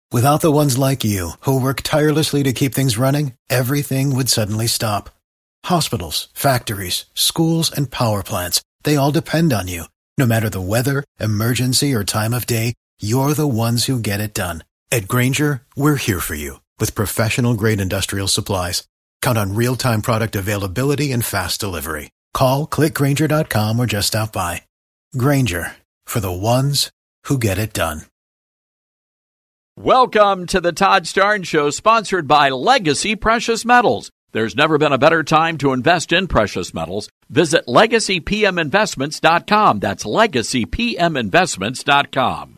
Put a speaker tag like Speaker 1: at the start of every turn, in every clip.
Speaker 1: Without the ones like you, who work tirelessly to keep things running, everything would suddenly stop. Hospitals, factories, schools, and power plants, they all depend on you. No matter the weather, emergency, or time of day, you're the ones who get it done. At Grainger, we're here for you with professional-grade industrial supplies. Count on real-time product availability and fast delivery. Call, clickgrainger.com, or just stop by. Grainger, for the ones who get it done.
Speaker 2: Welcome to the Todd Starnes Show, sponsored by Legacy Precious Metals. There's never been a better time to invest in precious metals. Visit LegacyPMInvestments.com. That's LegacyPMInvestments.com.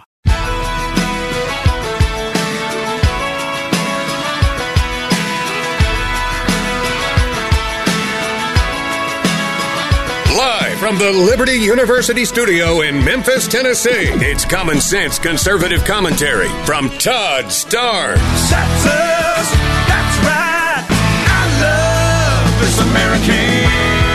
Speaker 3: Live from the Liberty University studio in Memphis, Tennessee, it's Common Sense Conservative Commentary from Todd Starnes.
Speaker 4: That's right. I love this American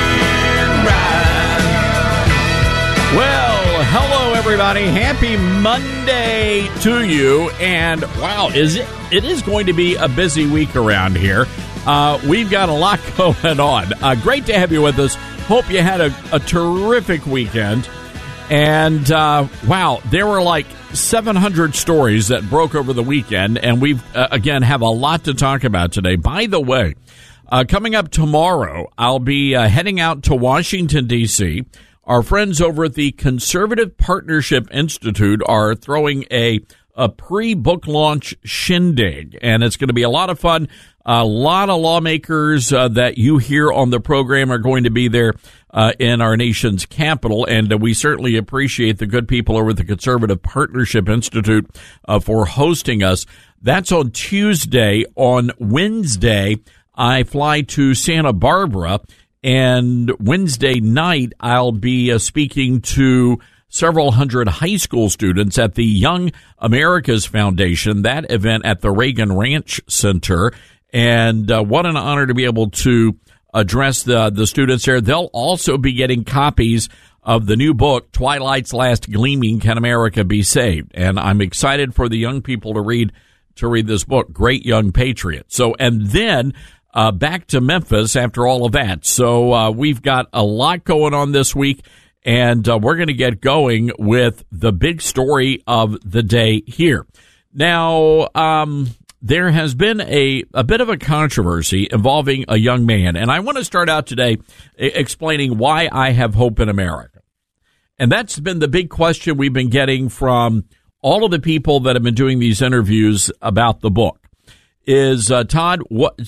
Speaker 4: ride.
Speaker 2: Well, hello everybody. Happy Monday to you. And wow, it is going to be a busy week around here. We've got a lot going on. Great to have you with us. Hope you had a terrific weekend. And, wow, there were like 700 stories that broke over the weekend. And we've, again, have a lot to talk about today. By the way, coming up tomorrow, I'll be heading out to Washington, D.C. Our friends over at the Conservative Partnership Institute are throwing a pre-book launch shindig. And it's going to be a lot of fun. A lot of lawmakers that you hear on the program are going to be there in our nation's capital, and we certainly appreciate the good people over at the Conservative Partnership Institute for hosting us. That's on Tuesday. On Wednesday, I fly to Santa Barbara, and Wednesday night I'll be speaking to several hundred high school students at the Young America's Foundation, that event at the Reagan Ranch Center. And what an honor to be able to address the students there. They'll also be getting copies of the new book, Twilight's Last Gleaming, Can America Be Saved? And I'm excited for the young people to read this book, Great Young Patriot. So, and then back to Memphis after all of that. So we've got a lot going on this week, and we're going to get going with the big story of the day here. Now, there has been a bit of a controversy involving a young man, and I want to start out today explaining why I have hope in America. And that's been the big question we've been getting from all of the people that have been doing these interviews about the book. Is, Todd,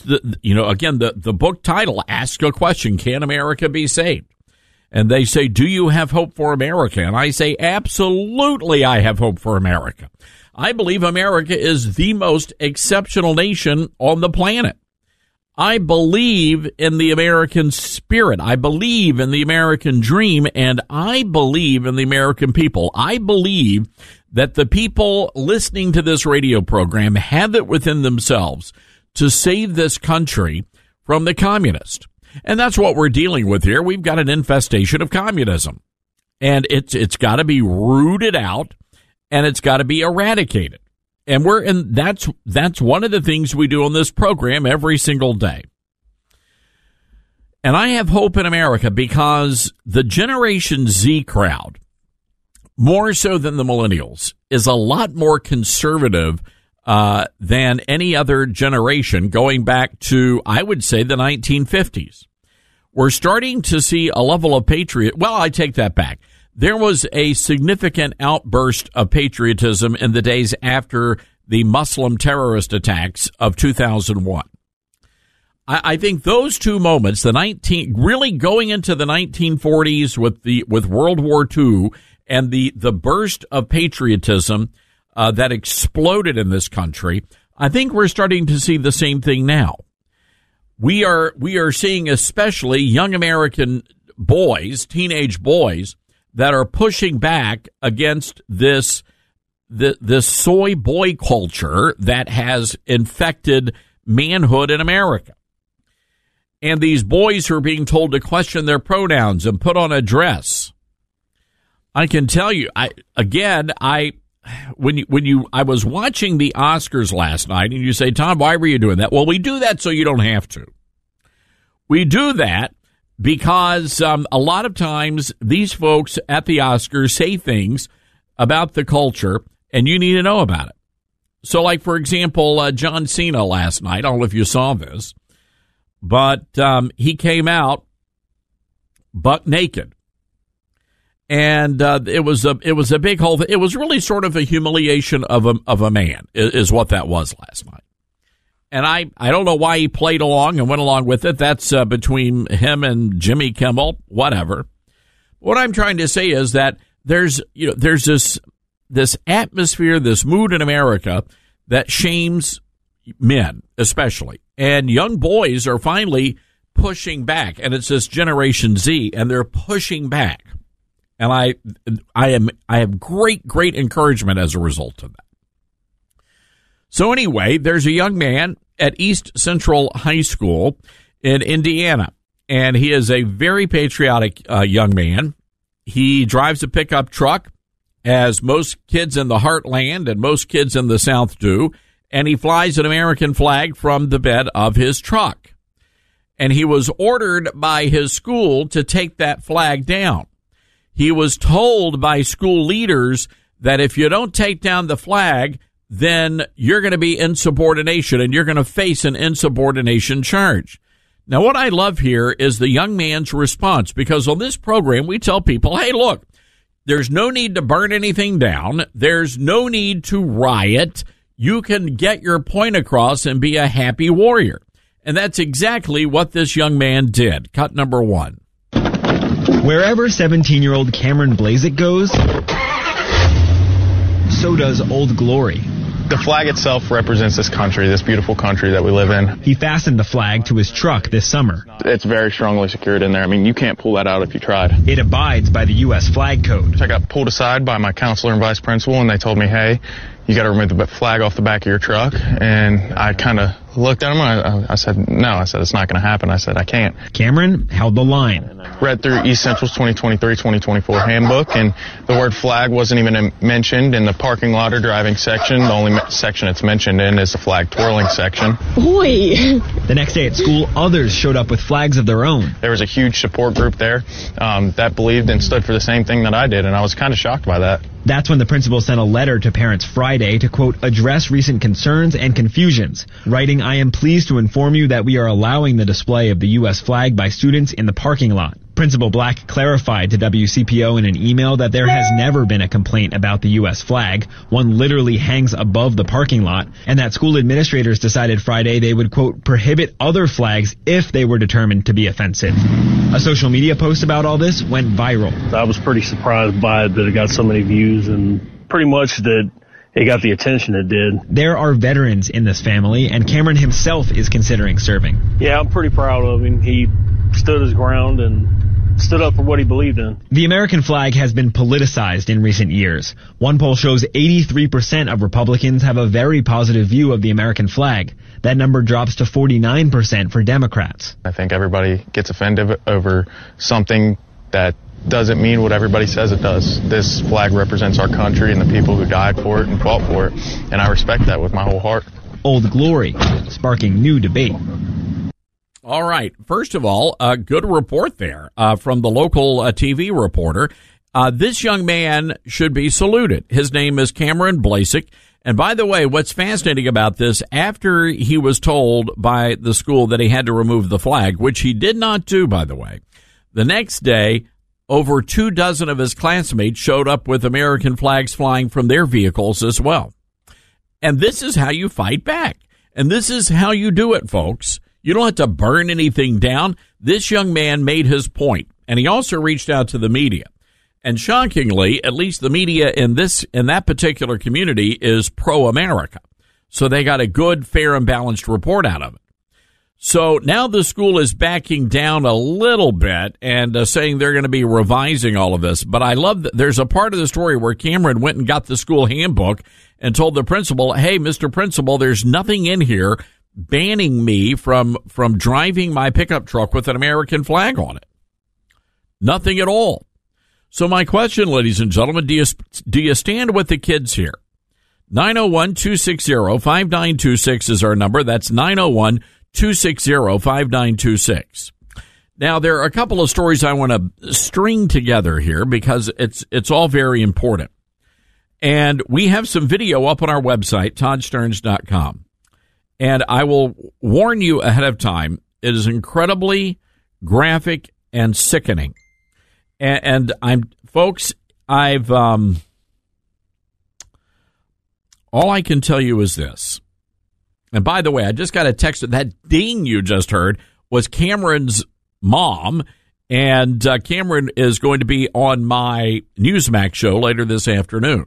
Speaker 2: the book title asks a question, can America be saved? And they say, do you have hope for America? And I say, absolutely I have hope for America. I believe America is the most exceptional nation on the planet. I believe in the American spirit. I believe in the American dream, and I believe in the American people. I believe that the people listening to this radio program have it within themselves to save this country from the communists. And that's what we're dealing with here. We've got an infestation of communism, and it's got to be rooted out. And it's got to be eradicated. And that's one of the things we do on this program every single day. And I have hope in America because the Generation Z crowd, more so than the millennials, is a lot more conservative than any other generation going back to, I would say, the 1950s. We're starting to see a level of well, I take that back. There was a significant outburst of patriotism in the days after the Muslim terrorist attacks of 2001. I think those two moments, really going into the 1940s with World War II and the burst of patriotism that exploded in this country, I think we're starting to see the same thing now. We are seeing especially young American boys, teenage boys, that are pushing back against this soy boy culture that has infected manhood in America. And these boys who are being told to question their pronouns and put on a dress. I can tell you, I was watching the Oscars last night, and you say, Tom, why were you doing that? Well, we do that so you don't have to. We do that because a lot of times these folks at the Oscars say things about the culture, and you need to know about it. So, like, for example, John Cena last night, I don't know if you saw this, but he came out buck naked. And it was a big whole thing. It was really sort of a humiliation of a man is what that was last night. And I don't know why he played along and went along with it. That's between him and Jimmy Kimmel, whatever. What I'm trying to say is that there's this atmosphere, this mood in America that shames men, especially. And young boys are finally pushing back. And it's this Generation Z, and they're pushing back. And I have great encouragement as a result of that. So anyway, there's a young man at East Central High School in Indiana, and he is a very patriotic young man. He drives a pickup truck, as most kids in the heartland and most kids in the South do, and he flies an American flag from the bed of his truck. And he was ordered by his school to take that flag down. He was told by school leaders that if you don't take down the flag, then you're going to be insubordination and you're going to face an insubordination charge. Now, what I love here is the young man's response, because on this program, we tell people, hey, look, there's no need to burn anything down. There's no need to riot. You can get your point across and be a happy warrior. And that's exactly what this young man did. Cut number 1.
Speaker 5: Wherever 17-year-old Cameron Blazek goes, so does Old Glory.
Speaker 6: The flag itself represents this country, this beautiful country that we live in.
Speaker 5: He fastened the flag to his truck this summer.
Speaker 6: It's very strongly secured in there. I mean, you can't pull that out if you tried.
Speaker 5: It abides by the U.S. flag code.
Speaker 6: I got pulled aside by my counselor and vice principal, and they told me, hey, you got to remove the flag off the back of your truck. And I kind of looked at him, and I said, no. I said, it's not going to happen. I said, I can't.
Speaker 5: Cameron held the line.
Speaker 6: Read through East Central's 2023-2024 handbook, and the word flag wasn't even mentioned in the parking lot or driving section. The only section it's mentioned in is the flag twirling section.
Speaker 5: Boy! The next day at school, others showed up with flags of their own.
Speaker 6: There was a huge support group there that believed and stood for the same thing that I did, and I was kind of shocked by that.
Speaker 5: That's when the principal sent a letter to parents Friday to, quote, address recent concerns and confusions, writing, I am pleased to inform you that we are allowing the display of the U.S. flag by students in the parking lot. Principal Black clarified to WCPO in an email that there has never been a complaint about the U.S. flag. One literally hangs above the parking lot, and that school administrators decided Friday they would, quote, prohibit other flags if they were determined to be offensive. A social media post about all this went viral.
Speaker 7: I was pretty surprised by it that it got so many views, and pretty much that it got the attention it did.
Speaker 5: There are veterans in this family, and Cameron himself is considering serving.
Speaker 7: Yeah, I'm pretty proud of him. He stood his ground and stood up for what he believed in.
Speaker 5: The American flag has been politicized in recent years. One poll shows 83% of Republicans have a very positive view of the American flag. That number drops to 49% for Democrats.
Speaker 6: I think everybody gets offended over something that doesn't mean what everybody says it does. This flag represents our country and the people who died for it and fought for it, and I respect that with my whole heart.
Speaker 5: Old Glory, sparking new debate.
Speaker 2: All right. First of all, a good report there from the local TV reporter. This young man should be saluted. His name is Cameron Blazek. And by the way, what's fascinating about this, after he was told by the school that he had to remove the flag, which he did not do, by the way, the next day, over 24 of his classmates showed up with American flags flying from their vehicles as well. And this is how you fight back. And this is how you do it, folks. You don't have to burn anything down. This young man made his point, and he also reached out to the media. And shockingly, at least the media in that particular community is pro-America. So they got a good, fair, and balanced report out of it. So now the school is backing down a little bit and saying they're going to be revising all of this. But I love that there's a part of the story where Cameron went and got the school handbook and told the principal, hey, Mr. Principal, there's nothing in here banning me from driving my pickup truck with an American flag on it. Nothing at all. So my question, ladies and gentlemen, do you stand with the kids here? 901-260-5926 is our number. That's 901-260-5926. Now, there are a couple of stories I want to string together here because it's all very important. And we have some video up on our website, toddsterns.com. And I will warn you ahead of time, it is incredibly graphic and sickening. And all I can tell you is this. And by the way, I just got a text that ding you just heard was Cameron's mom. And Cameron is going to be on my Newsmax show later this afternoon.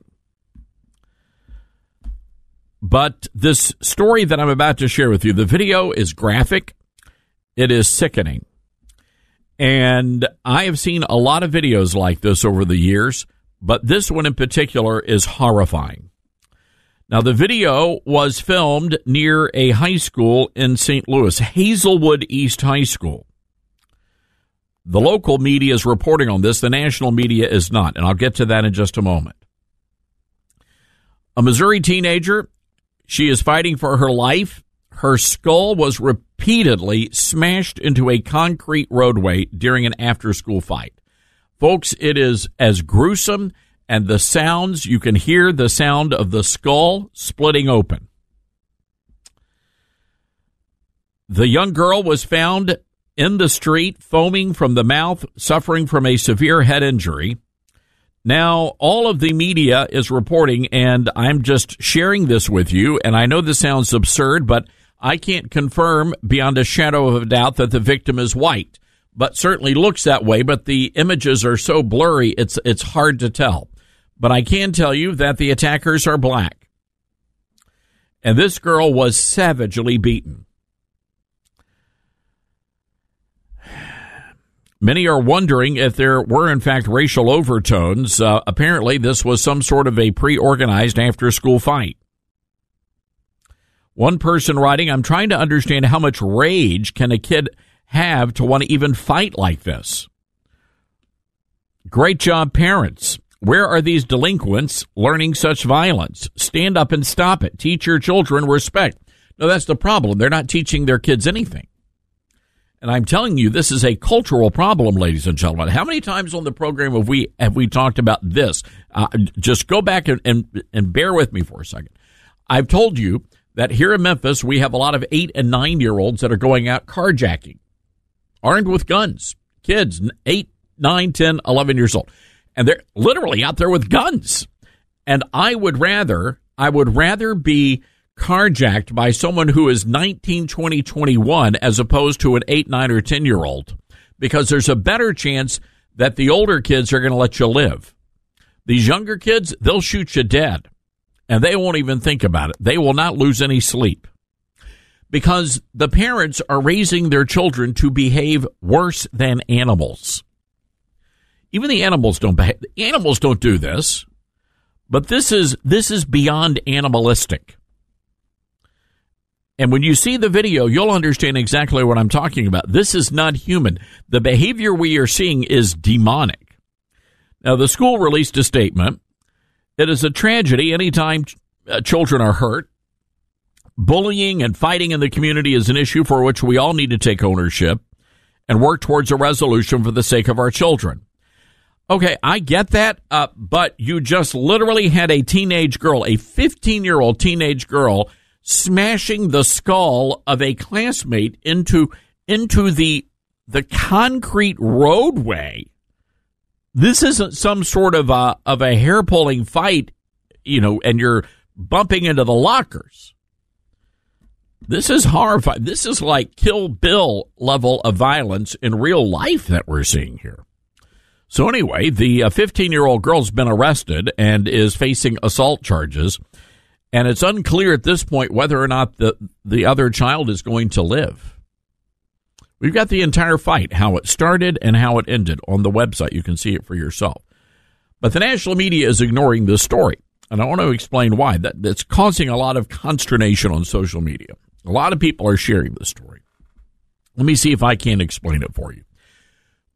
Speaker 2: But this story that I'm about to share with you, the video is graphic. It is sickening. And I have seen a lot of videos like this over the years, but this one in particular is horrifying. Now, the video was filmed near a high school in St. Louis, Hazelwood East High School. The local media is reporting on this. The national media is not, and I'll get to that in just a moment. A Missouri teenager, she is fighting for her life. Her skull was repeatedly smashed into a concrete roadway during an after-school fight. Folks, it is as gruesome, and the sounds, you can hear the sound of the skull splitting open. The young girl was found in the street, foaming from the mouth, suffering from a severe head injury. Now, all of the media is reporting, and I'm just sharing this with you, and I know this sounds absurd, but I can't confirm beyond a shadow of a doubt that the victim is white, but certainly looks that way, but the images are so blurry, it's hard to tell. But I can tell you that the attackers are black. And this girl was savagely beaten. Many are wondering if there were, in fact, racial overtones. Apparently, this was some sort of a pre-organized after-school fight. One person writing, I'm trying to understand how much rage can a kid have to want to even fight like this. Great job, parents. Where are these delinquents learning such violence? Stand up and stop it. Teach your children respect. No, that's the problem. They're not teaching their kids anything. And I'm telling you, this is a cultural problem, ladies and gentlemen. How many times on the program have we talked about this? Just go back and bear with me for a second. I've told you that here in Memphis, we have a lot of 8 and 9-year-olds that are going out carjacking, armed with guns. Kids, 8, 9, 10, 11 years old. And they're literally out there with guns. And I would rather be carjacked by someone who is 19, 20, 21 as opposed to an 8, 9, or 10-year-old, because there's a better chance that the older kids are going to let you live. These younger kids, they'll shoot you dead, and they won't even think about it. They will not lose any sleep because the parents are raising their children to behave worse than animals. Even the animals don't behave. The animals don't do this, but this is beyond animalistic. And when you see the video, you'll understand exactly what I'm talking about. This is not human. The behavior we are seeing is demonic. Now, the school released a statement. It is a tragedy anytime children are hurt. Bullying and fighting in the community is an issue for which we all need to take ownership and work towards a resolution for the sake of our children. Okay, I get that, but you just literally had a teenage girl, a 15-year-old teenage girl, smashing the skull of a classmate into the concrete roadway. This isn't some sort of a hair-pulling fight, and you're bumping into the lockers. This is horrifying. This is like Kill Bill level of violence in real life that we're seeing here. So anyway, the 15-year-old girl's been arrested and is facing assault charges. And it's unclear at this point whether or not the other child is going to live. We've got the entire fight, how it started and how it ended on the website. You can see it for yourself. But the national media is ignoring this story. And I want to explain why. That's causing a lot of consternation on social media. A lot of people are sharing this story. Let me see if I can explain it for you.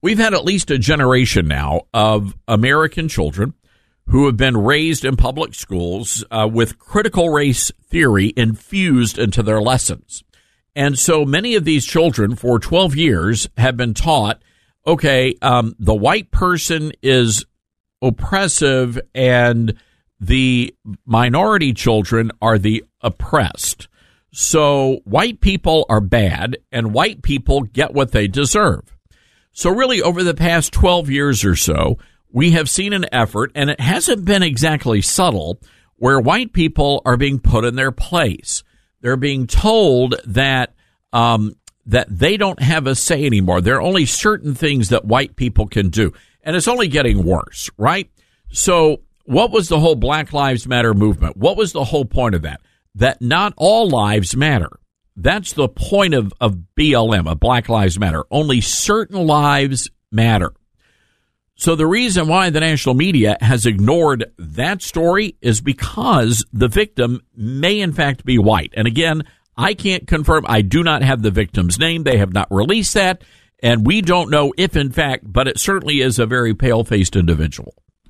Speaker 2: we've had at least a generation now of American children who have been raised in public schools with critical race theory infused into their lessons. And so many of these children for 12 years have been taught, okay, the white person is oppressive and the minority children are the oppressed. So white people are bad and white people get what they deserve. So really over the past 12 years or so, we have seen an effort, and it hasn't been exactly subtle, where white people are being put in their place. They're being told that that they don't have a say anymore. There are only certain things that white people can do. And it's only getting worse, right? So what was the whole Black Lives Matter movement? What was the whole point of that? That not all lives matter. That's the point of BLM, of Black Lives Matter. Only certain lives matter. So the reason why the national media has ignored that story is because the victim may in fact be white. And again, I can't confirm. I do not have the victim's name. They have not released that. And we don't know if in fact, but it certainly is a very pale-faced individual.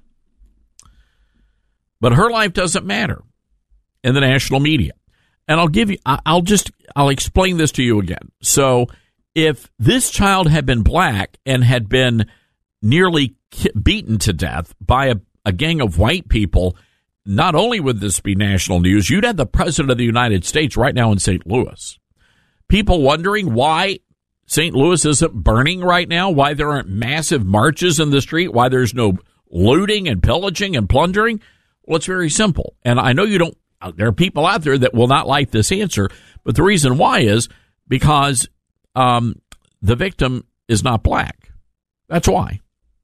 Speaker 2: But her life doesn't matter in the national media. And I'll explain this to you again. So if this child had been black and had been nearly beaten to death by a gang of white people, not only would this be national news, you'd have the president of the United States right now in St. Louis. People wondering why St. Louis isn't burning right now, why there aren't massive marches in the street, why there's no looting and pillaging and plundering. Well, it's very simple. And I know there are people out there that will not like this answer, but the reason why is because the victim is not black. That's why.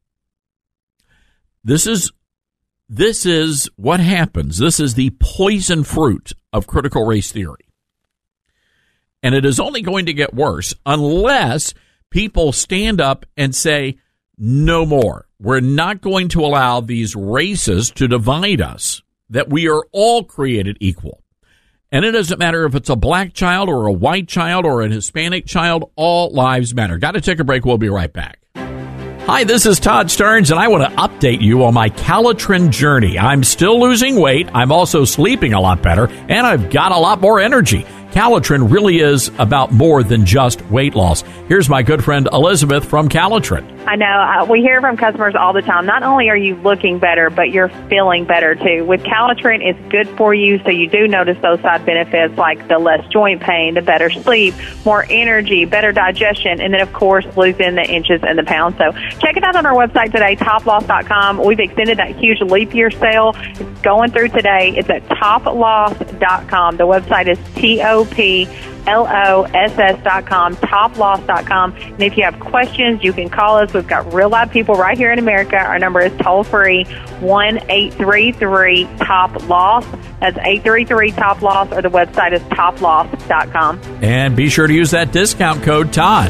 Speaker 2: This is what happens. This is the poison fruit of critical race theory. And it is only going to get worse unless people stand up and say, no more. We're not going to allow these races to divide us, that we are all created equal. And it doesn't matter if it's a black child or a white child or a Hispanic child, all lives matter. Got to take a break. We'll be right back. Hi, this is Todd Stearns, and I want to update you on my Calitrin journey. I'm still losing weight. I'm also sleeping a lot better, and I've got a lot more energy. Calitrin really is about more than just weight loss. Here's my good friend Elizabeth from Calitrin.
Speaker 8: I know. We hear from customers all the time, not only are you looking better, but you're feeling better, too. With Calitrin, it's good for you, so you do notice those side benefits like the less joint pain, the better sleep, more energy, better digestion, and then, of course, losing the inches and the pounds. So check it out on our website today, toploss.com. We've extended that huge leap year sale. It's going through today. It's at toploss.com. The website is TOPLOSS.com, toploss.com. And if you have questions, you can call us. We've got real live people right here in America. Our number is toll-free, 1-833-TOP-LOSS. That's 833-TOP-LOSS, or the website is toploss.com.
Speaker 2: And be sure to use that discount code Todd.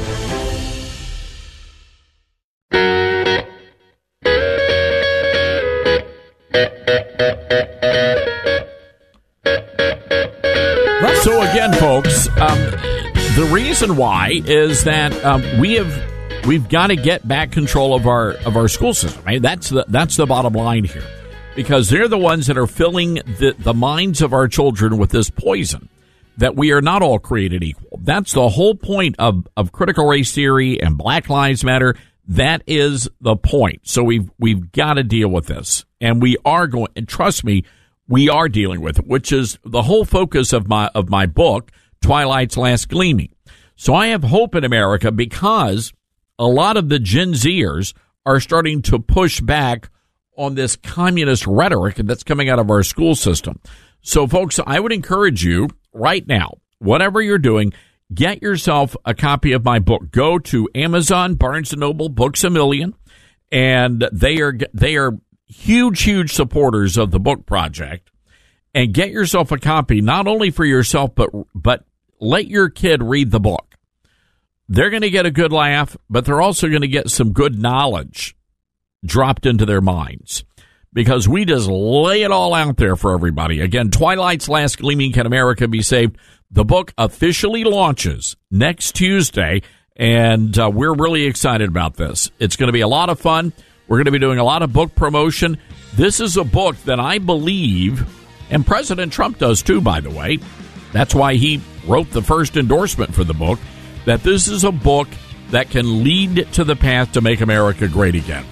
Speaker 2: So again, folks, the reason why is that we've got to get back control of our school system. Right? That's the bottom line here, because they're the ones that are filling the minds of our children with this poison, that we are not all created equal. That's the whole point of critical race theory and Black Lives Matter. That is the point. So we've got to deal with this, and we are going. And trust me, we are dealing with it, which is the whole focus of my book, Twilight's Last Gleaming. So I have hope in America because a lot of the Gen Zers are starting to push back on this communist rhetoric that's coming out of our school system. So, folks, I would encourage you right now, whatever you're doing, get yourself a copy of my book. Go to Amazon, Barnes & Noble, Books A Million, and they are huge supporters of the book project, and get yourself a copy, not only for yourself, but let your kid read the book. They're going to get a good laugh, but they're also going to get some good knowledge dropped into their minds, because we just lay it all out there for everybody. Again, Twilight's Last Gleaming, Can America Be Saved? The book officially launches next Tuesday, And we're really excited about this. It's going to be a lot of fun. We're going to be doing a lot of book promotion. This is a book that I believe, and President Trump does too, by the way. That's why he wrote the first endorsement for the book, that this is a book that can lead to the path to make America great again.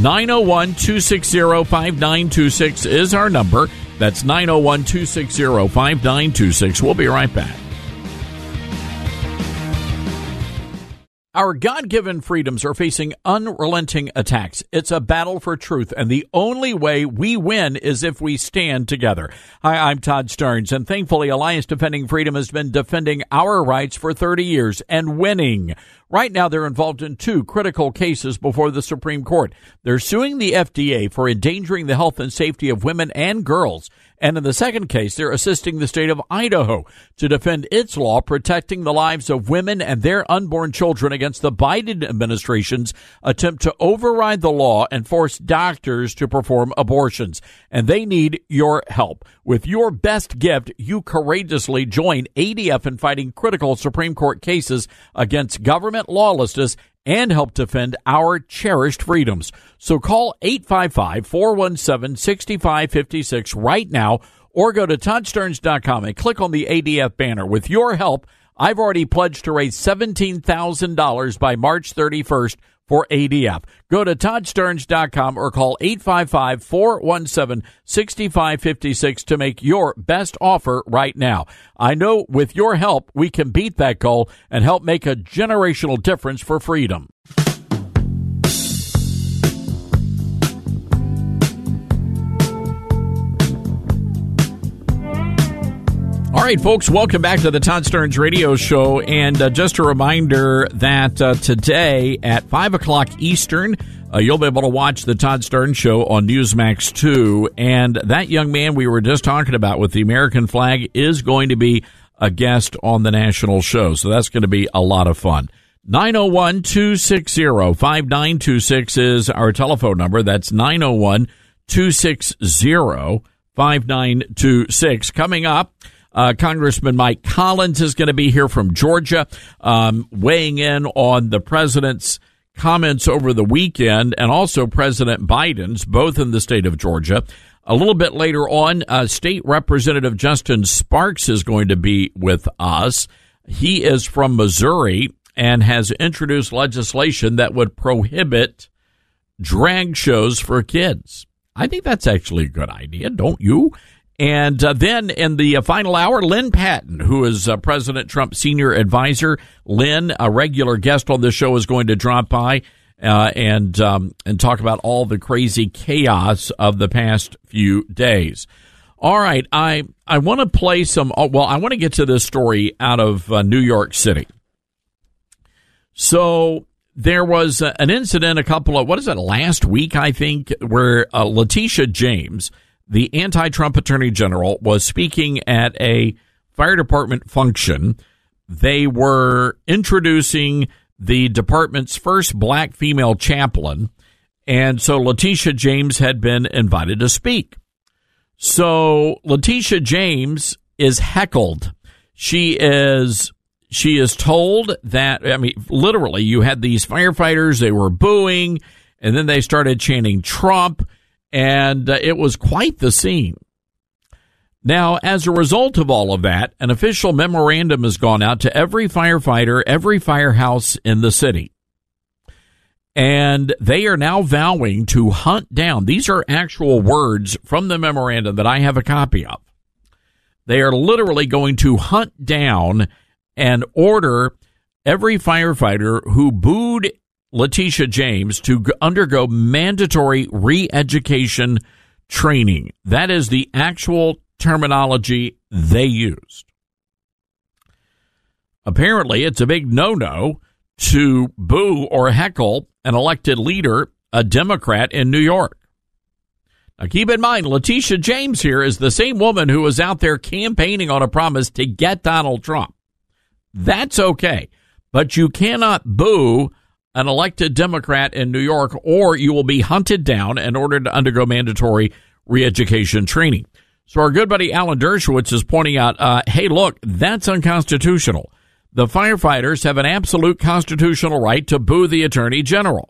Speaker 2: 901-260-5926 is our number. That's 901-260-5926. We'll be right back. Our God-given freedoms are facing unrelenting attacks. It's a battle for truth, and the only way we win is if we stand together. Hi, I'm Todd Starnes, and thankfully Alliance Defending Freedom has been defending our rights for 30 years and winning. Right now, they're involved in 2 critical cases before the Supreme Court. They're suing the FDA for endangering the health and safety of women and girls. And in the second case, they're assisting the state of Idaho to defend its law protecting the lives of women and their unborn children against the Biden administration's attempt to override the law and force doctors to perform abortions. And they need your help. With your best gift, you courageously join ADF in fighting critical Supreme Court cases against government lawlessness and help defend our cherished freedoms. So call 855-417-6556 right now or go to ToddStarnes.com and click on the ADF banner. With your help, I've already pledged to raise $17,000 by March 31st for ADF. Go to ToddStarnes.com or call 855-417-6556 to make your best offer right now. I know with your help, we can beat that goal and help make a generational difference for freedom. All right, folks, welcome back to the Todd Starnes Radio Show. And just a reminder that today at 5 o'clock Eastern, you'll be able to watch the Todd Starnes Show on Newsmax 2. And that young man we were just talking about with the American flag is going to be a guest on the national show. So that's going to be a lot of fun. 901-260-5926 is our telephone number. That's 901-260-5926. Coming up, Congressman Mike Collins is going to be here from Georgia, weighing in on the president's comments over the weekend and also President Biden's, both in the state of Georgia. A little bit later on, State Representative Justin Sparks is going to be with us. He is from Missouri and has introduced legislation that would prohibit drag shows for kids. I think that's actually a good idea, don't you? And then in the final hour, Lynn Patton, who is President Trump's senior advisor. Lynn, a regular guest on the show, is going to drop by and talk about all the crazy chaos of the past few days. All right, I want to play some. Well, I want to get to this story out of New York City. So there was an incident last week, I think, where Letitia James, the anti-Trump attorney general, was speaking at a fire department function. They were introducing the department's first black female chaplain, and so Letitia James had been invited to speak. So Letitia James is heckled. She is told that, literally, you had these firefighters, they were booing, and then they started chanting Trump, and it was quite the scene. Now, as a result of all of that, an official memorandum has gone out to every firefighter, every firehouse in the city. And they are now vowing to hunt down. These are actual words from the memorandum that I have a copy of. They are literally going to hunt down and order every firefighter who booed Letitia James to undergo mandatory re-education training. That is the actual terminology they used. Apparently, it's a big no-no to boo or heckle an elected leader, a Democrat in New York. Now, keep in mind, Letitia James here is the same woman who was out there campaigning on a promise to get Donald Trump. That's okay, but you cannot boo an elected Democrat in New York, or you will be hunted down in order to undergo mandatory re-education training. So our good buddy Alan Dershowitz is pointing out, hey, look, that's unconstitutional. the firefighters have an absolute constitutional right to boo the attorney general.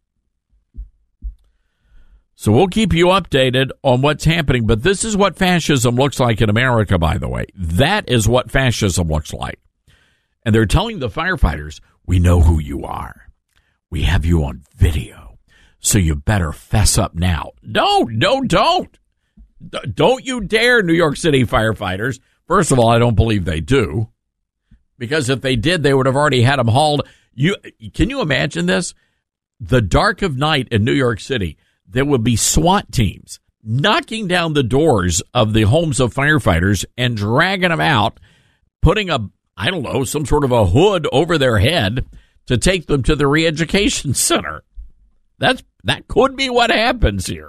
Speaker 2: So we'll keep you updated on what's happening. But this is what fascism looks like in America, by the way. That is what fascism looks like. And they're telling the firefighters, we know who you are. We have you on video. So you better fess up now. Don't. Don't you dare, New York City firefighters. First of all, I don't believe they do. Because if they did, they would have already had them hauled. Can you imagine this? The dark of night in New York City, there would be SWAT teams knocking down the doors of the homes of firefighters and dragging them out, putting some sort of a hood over their head to take them to the re-education center. That could be what happens here.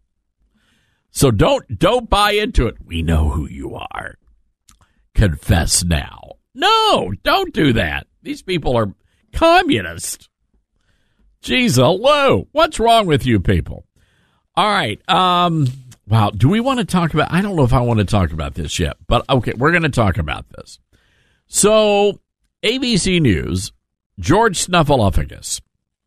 Speaker 2: So don't buy into it. We know who you are. Confess now. No, don't do that. These people are communists. Jeez, hello. What's wrong with you people? All right. Wow. Do we want to talk about, I don't know if I want to talk about this yet, but okay, we're going to talk about this. So ABC News, George Snuffleupagus.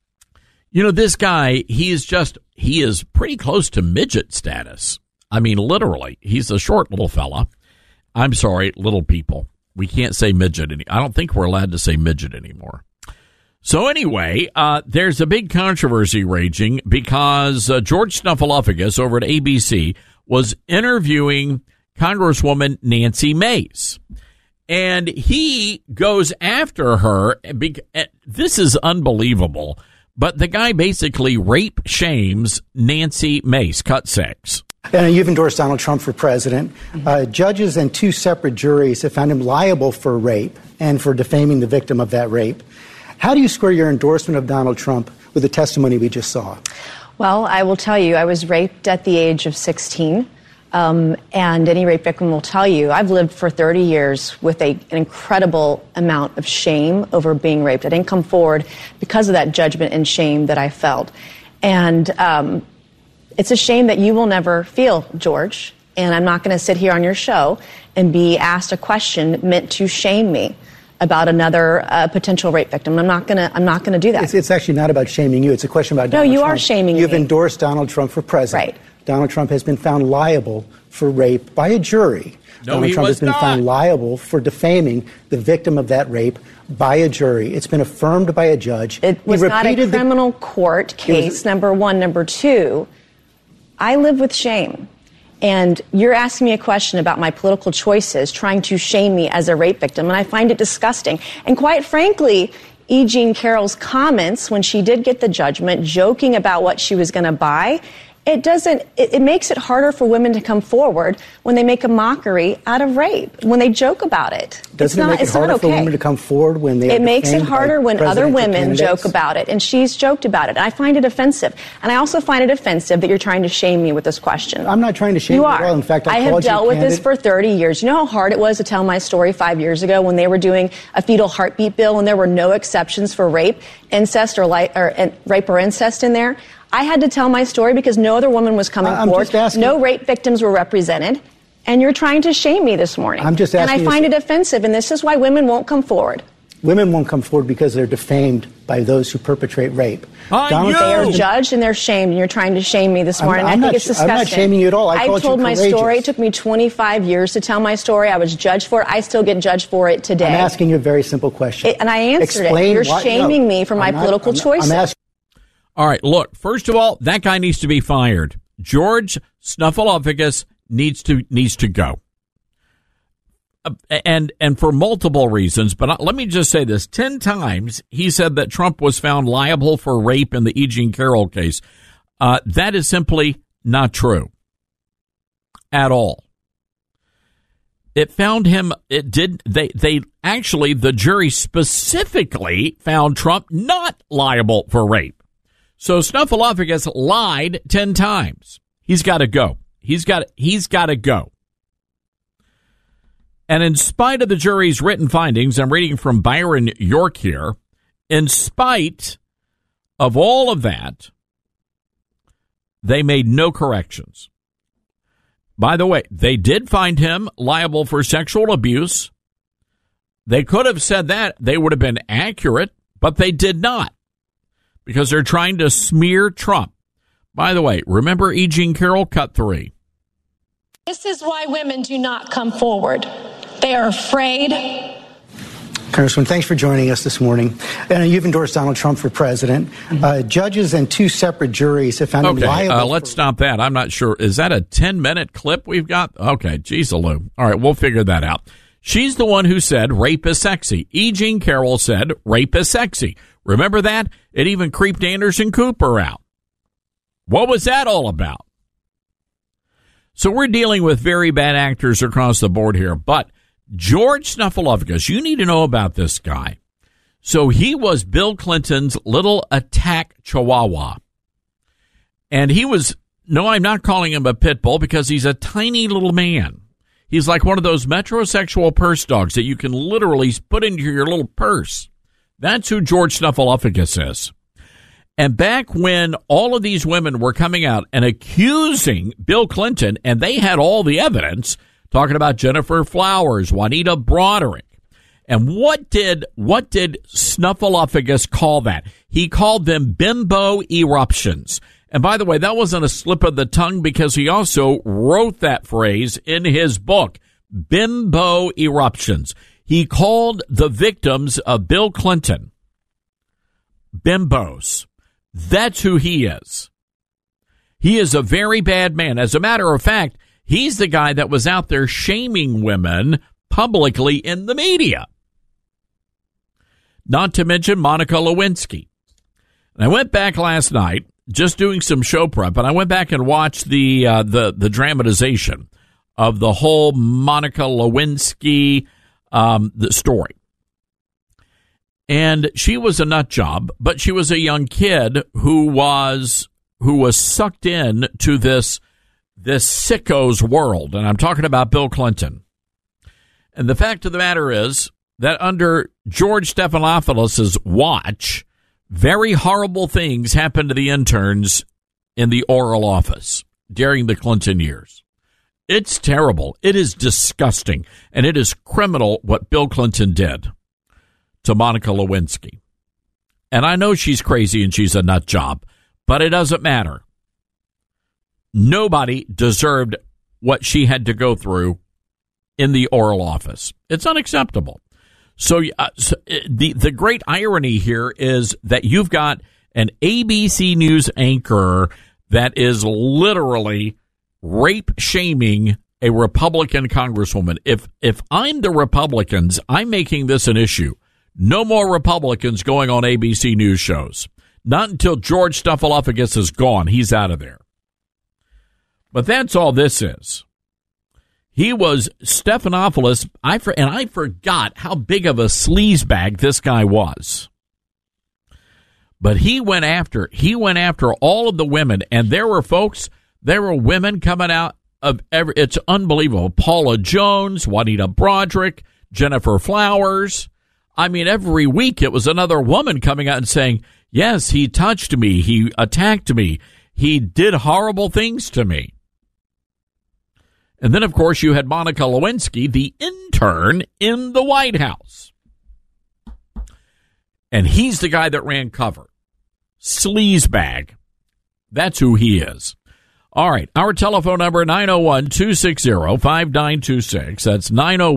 Speaker 2: You know, this guy, he is pretty close to midget status. I mean, literally, he's a short little fella. I'm sorry, little people. We can't say midget I don't think we're allowed to say midget anymore. So anyway, there's a big controversy raging because George Snuffleupagus over at ABC was interviewing Congresswoman Nancy Mace. And he goes after her. This is unbelievable. But the guy basically rape shames Nancy Mace, cut 6.
Speaker 9: And you've endorsed Donald Trump for president. Judges and 2 separate juries have found him liable for rape and for defaming the victim of that rape. How do you square your endorsement of Donald Trump with the testimony we just saw?
Speaker 10: Well, I will tell you, I was raped at the age of 16. And any rape victim will tell you, I've lived for 30 years with an incredible amount of shame over being raped. I didn't come forward because of that judgment and shame that I felt. And it's a shame that you will never feel, George. And I'm not going to sit here on your show and be asked a question meant to shame me about another potential rape victim. I'm not going to do that.
Speaker 9: It's actually not about shaming you. It's a question about Donald Trump.
Speaker 10: No, you are shaming me.
Speaker 9: You've endorsed Donald Trump for president.
Speaker 10: Right.
Speaker 9: Donald Trump has been found liable for rape by a jury.
Speaker 2: No,
Speaker 9: Donald Trump has been found liable for defaming the victim of that rape by a jury. It's been affirmed by a judge.
Speaker 10: It was not a criminal court case, number one. Number two, I live with shame. And you're asking me a question about my political choices, trying to shame me as a rape victim, and I find it disgusting. And quite frankly, E. Jean Carroll's comments when she did get the judgment, joking about what she was going to buy, it makes it harder for women to come forward when they make a mockery out of rape, when they joke about it.
Speaker 9: Doesn't it make it harder for women to come forward when they are
Speaker 10: It makes it harder when other women
Speaker 9: candidates?
Speaker 10: joke about it, and she's joked about it. And I find it offensive. And I also find it offensive that you're trying to shame me with this question.
Speaker 9: I'm not trying to shame you
Speaker 10: at
Speaker 9: all. In fact, I
Speaker 10: have dealt with this for 30 years. You know how hard it was to tell my story 5 years ago when they were doing a fetal heartbeat bill and there were no exceptions for rape, incest, or rape or incest in there? I had to tell my story because no other woman was coming forward. No rape victims were represented. And you're trying to shame me this morning.
Speaker 9: I'm just asking.
Speaker 10: And I find it offensive, and this is why women won't come forward.
Speaker 9: Women won't come forward because they're defamed by those who perpetrate rape.
Speaker 10: They are judged and they're shamed, and you're trying to shame me this morning. I think it's disgusting.
Speaker 9: I'm not shaming you at all. I
Speaker 10: told my story. It took me 25 years to tell my story. I was judged for it. I still get judged for it today.
Speaker 9: I'm asking you a very simple question.
Speaker 10: And I answered it. You're shaming me for my political choices.
Speaker 2: All right, look, first of all, that guy needs to be fired. George Snuffleupagus needs to go. And for multiple reasons, but let me just say this. 10 times he said that Trump was found liable for rape in the E. Jean Carroll case. That is simply not true at all. It found him, they actually, the jury specifically found Trump not liable for rape. So Snuffleupagus lied 10 times. He's got to go. He's got to go. And in spite of the jury's written findings, I'm reading from Byron York here, in spite of all of that, they made no corrections. By the way, they did find him liable for sexual abuse. They could have said that. They would have been accurate, but they did not because they're trying to smear Trump. By the way, remember E. Jean Carroll, cut 3.
Speaker 11: This is why women do not come forward. They are afraid.
Speaker 9: Congressman, thanks for joining us this morning. You've endorsed Donald Trump for president. Judges and 2 separate juries have found him liable.
Speaker 2: Let's stop that. I'm not sure. Is that a 10-minute clip we've got? Okay, geez, Lou. All right, we'll figure that out. She's the one who said rape is sexy. E. Jean Carroll said rape is sexy. Remember that? It even creeped Anderson Cooper out. What was that all about? So we're dealing with very bad actors across the board here, but George Snuffleupagus, you need to know about this guy. So he was Bill Clinton's little attack chihuahua. And he was, no, I'm not calling him a pit bull because he's a tiny little man. He's like one of those metrosexual purse dogs that you can literally put into your little purse. That's who George Snuffleupagus is. And back when all of these women were coming out and accusing Bill Clinton, and they had all the evidence, talking about Jennifer Flowers, Juanita Broaddrick. And what did Snuffleupagus call that? He called them bimbo eruptions. And by the way, that wasn't a slip of the tongue because he also wrote that phrase in his book, bimbo eruptions. He called the victims of Bill Clinton bimbos. That's who he is. He is a very bad man. As a matter of fact, he's the guy that was out there shaming women publicly in the media. Not to mention Monica Lewinsky. And I went back last night, just doing some show prep, and I went back and watched the dramatization of the whole Monica Lewinsky the story. And she was a nut job, but she was a young kid who was sucked in to this sicko's world. And I'm talking about Bill Clinton. And the fact of the matter is that under George Stephanopoulos' watch, very horrible things happened to the interns in the Oral Office during the Clinton years. It's terrible. It is disgusting. And it is criminal what Bill Clinton did to Monica Lewinsky. And I know she's crazy and she's a nut job, but it doesn't matter. Nobody deserved what she had to go through in the Oral Office. It's unacceptable. So the great irony here is that you've got an ABC News anchor that is literally rape shaming a Republican congresswoman. If I'm the Republicans, I'm making this an issue. No more Republicans going on ABC News shows. Not until George Snuffleupagus is gone. He's out of there. But that's all this is. He was Stephanopoulos, and I forgot how big of a sleazebag this guy was. But he went after all of the women, and there were women coming out of it's unbelievable. Paula Jones, Juanita Broaddrick, Jennifer Flowers. I mean, every week it was another woman coming out and saying, yes, he touched me, he attacked me, he did horrible things to me. And then, of course, you had Monica Lewinsky, the intern in the White House. And he's the guy that ran cover. Sleazebag. That's who he is. All right. Our telephone number, 901-260-5926. That's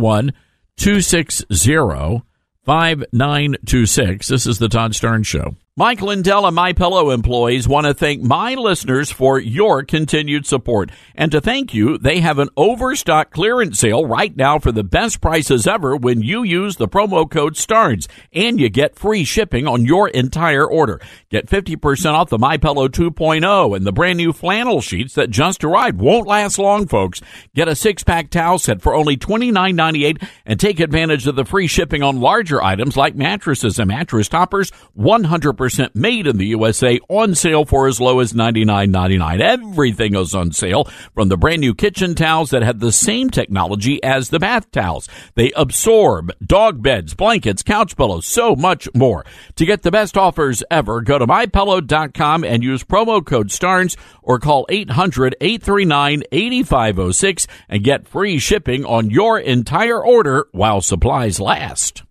Speaker 2: 901-260-5926. This is the Todd Stern Show. Mike Lindell and MyPillow employees want to thank my listeners for your continued support. And to thank you, they have an overstock clearance sale right now for the best prices ever when you use the promo code STARNS. And you get free shipping on your entire order. Get 50% off the MyPillow 2.0 and the brand new flannel sheets that just arrived. Won't last long, folks. Get a 6-pack towel set for only $29.98 and take advantage of the free shipping on larger items like mattresses and mattress toppers, 100% 100% made in the USA, on sale for as low as $99.99. Everything is on sale, from the brand new kitchen towels that have the same technology as the bath towels. They absorb dog beds, blankets, couch pillows, so much more. To get the best offers ever, go to MyPillow.com and use promo code STARNS or call 800-839-8506 and get free shipping on your entire order while supplies last.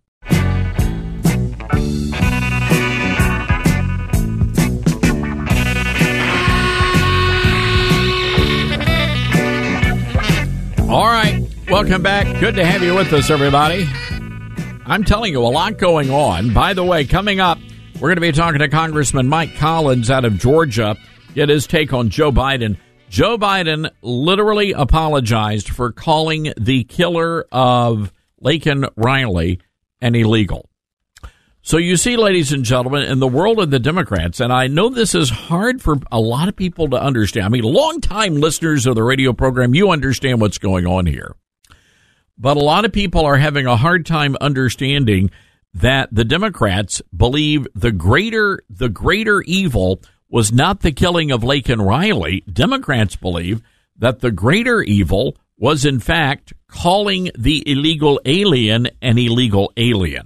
Speaker 2: All right, welcome back. Good to have you with us, everybody. I'm telling you, a lot going on. By the way, coming up, we're going to be talking to Congressman Mike Collins out of Georgia, get his take on Joe Biden. Joe Biden literally apologized for calling the killer of Laken Riley an illegal. So you see, ladies and gentlemen, in the world of the Democrats, and I know this is hard for a lot of people to understand. I mean, longtime listeners of the radio program, you understand what's going on here. But a lot of people are having a hard time understanding that the Democrats believe the greater evil was not the killing of Laken Riley. Democrats believe that the greater evil was, in fact, calling the illegal alien an illegal alien.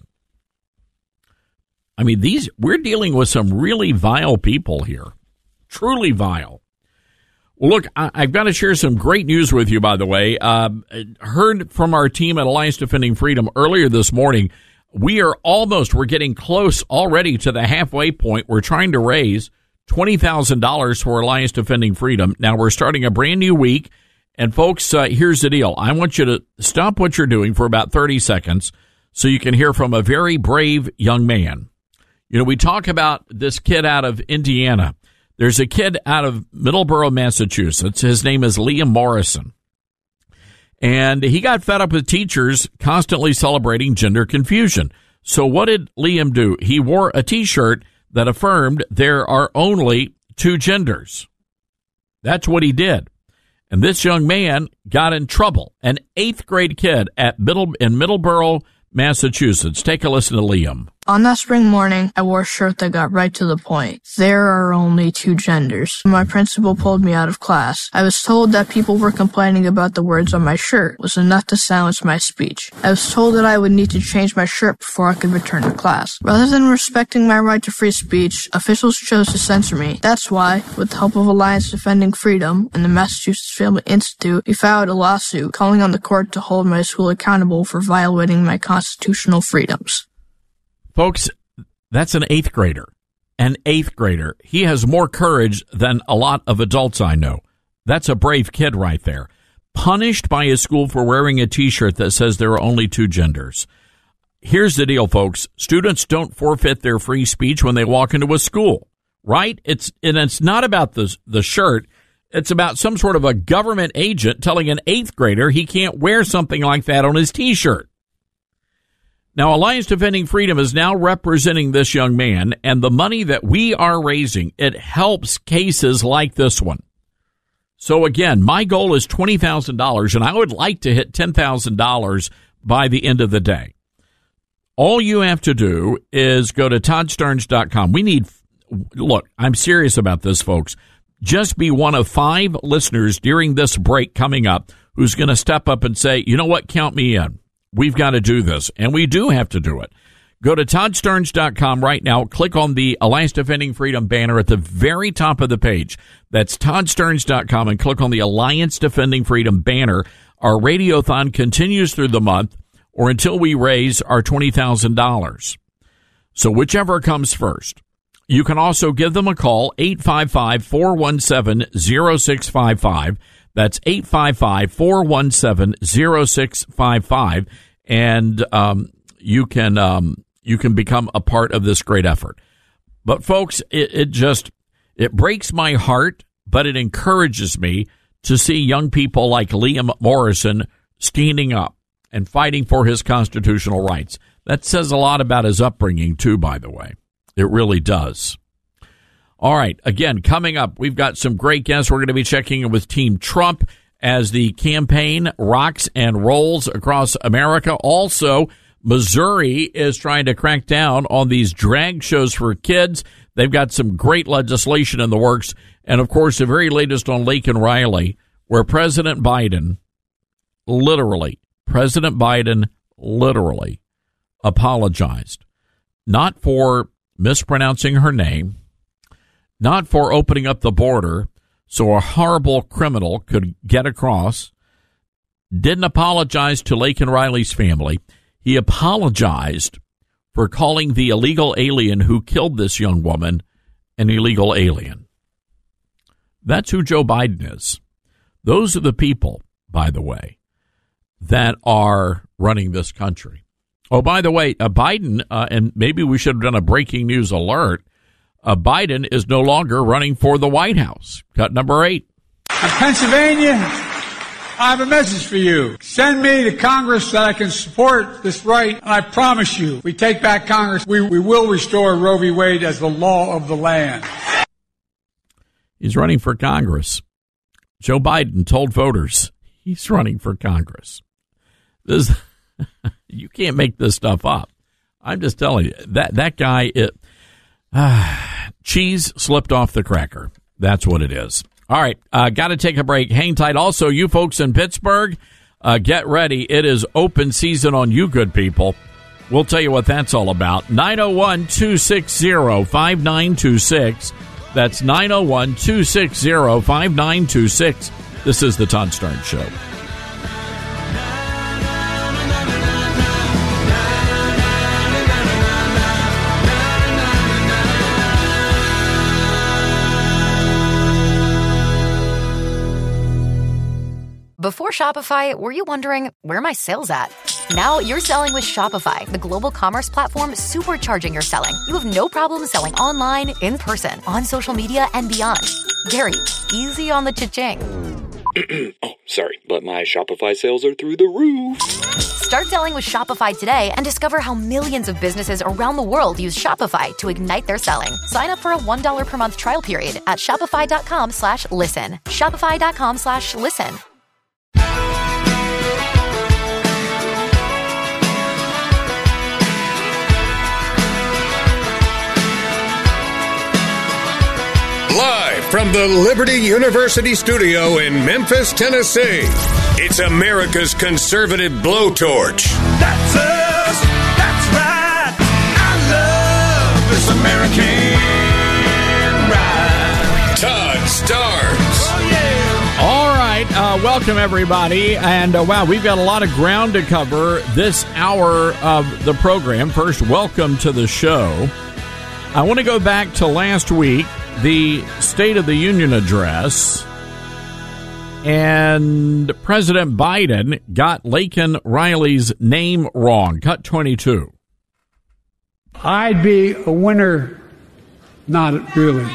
Speaker 2: I mean, we're dealing with some really vile people here, truly vile. Well, look, I've got to share some great news with you, by the way. Heard from our team at Alliance Defending Freedom earlier this morning. We're getting close already to the halfway point. We're trying to raise $20,000 for Alliance Defending Freedom. Now, we're starting a brand new week. And, folks, here's the deal. I want you to stop what you're doing for about 30 seconds so you can hear from a very brave young man. You know, we talk about this kid out of Indiana. There's a kid out of Middleborough, Massachusetts. His name is Liam Morrison. And he got fed up with teachers constantly celebrating gender confusion. So what did Liam do? He wore a T-shirt that affirmed there are only two genders. That's what he did. And this young man got in trouble. An 8th grade kid in Middleborough, Massachusetts. Take a listen to Liam.
Speaker 12: On that spring morning, I wore a shirt that got right to the point. There are only two genders. My principal pulled me out of class. I was told that people were complaining about the words on my shirt was enough to silence my speech. I was told that I would need to change my shirt before I could return to class. Rather than respecting my right to free speech, officials chose to censor me. That's why, with the help of Alliance Defending Freedom and the Massachusetts Family Institute, we filed a lawsuit calling on the court to hold my school accountable for violating my constitutional freedoms.
Speaker 2: Folks, that's an 8th grader. An 8th grader. He has more courage than a lot of adults I know. That's a brave kid right there. Punished by his school for wearing a T-shirt that says there are only two genders. Here's the deal, folks. Students don't forfeit their free speech when they walk into a school, right? It's not about the shirt. It's about some sort of a government agent telling an 8th grader he can't wear something like that on his T-shirt. Now, Alliance Defending Freedom is now representing this young man, and the money that we are raising, it helps cases like this one. So, again, my goal is $20,000, and I would like to hit $10,000 by the end of the day. All you have to do is go to ToddStarns.com. Look, I'm serious about this, folks. Just be one of 5 listeners during this break coming up who's going to step up and say, you know what, count me in. We've got to do this, and we do have to do it. Go to ToddStarns.com right now. Click on the Alliance Defending Freedom banner at the very top of the page. That's ToddStarns.com, and click on the Alliance Defending Freedom banner. Our radiothon continues through the month or until we raise our $20,000. So whichever comes first. You can also give them a call, 855-417-0655. That's 855-417-0655, and you can become a part of this great effort. But folks, it breaks my heart, but it encourages me to see young people like Liam Morrison standing up and fighting for his constitutional rights. That says a lot about his upbringing, too, by the way. It really does. All right. Again, coming up, we've got some great guests. We're going to be checking in with Team Trump as the campaign rocks and rolls across America. Also, Missouri is trying to crack down on these drag shows for kids. They've got some great legislation in the works. And, of course, the very latest on Laken Riley, where President Biden literally apologized. Not for mispronouncing her name, not for opening up the border so a horrible criminal could get across. Didn't apologize to Laken Riley's family. He apologized for calling the illegal alien who killed this young woman an illegal alien. That's who Joe Biden is. Those are the people, by the way, that are running this country. Oh, by the way, Biden, and maybe we should have done a breaking news alert, Biden is no longer running for the White House. Cut number 8.
Speaker 13: In Pennsylvania, I have a message for you. Send me to Congress that I can support this right, and I promise you, we take back Congress, we will restore Roe v. Wade as the law of the land.
Speaker 2: He's running for Congress. Joe Biden told voters he's running for Congress. This, you can't make this stuff up. I'm just telling you, that guy, cheese slipped off the cracker. That's what it is. All right, got to take a break. Hang tight. Also, you folks in Pittsburgh, get ready. It is open season on you good people. We'll tell you what that's all about. 901-260-5926. That's 901-260-5926. This is the Todd Starnes Show.
Speaker 14: Before Shopify, were you wondering, where are my sales at? Now you're selling with Shopify, the global commerce platform supercharging your selling. You have no problem selling online, in person, on social media, and beyond. Gary, easy on the cha-ching.
Speaker 15: Oh, sorry, but my Shopify sales are through the roof.
Speaker 14: Start selling with Shopify today and discover how millions of businesses around the world use Shopify to ignite their selling. Sign up for a $1 per month trial period at shopify.com/listen. Shopify.com/listen.
Speaker 3: Live from the Liberty University studio in Memphis, Tennessee, it's America's conservative blowtorch.
Speaker 4: That's us. That's right. I love this American ride.
Speaker 3: Todd Starnes.
Speaker 4: Oh, yeah.
Speaker 2: All right. Welcome, everybody. And, wow, we've got a lot of ground to cover this hour of the program. First, welcome to the show. I want to go back to last week, the State of the Union address, and President Biden got Laken Riley's name wrong. Cut 22.
Speaker 13: I'd be a winner. Not really.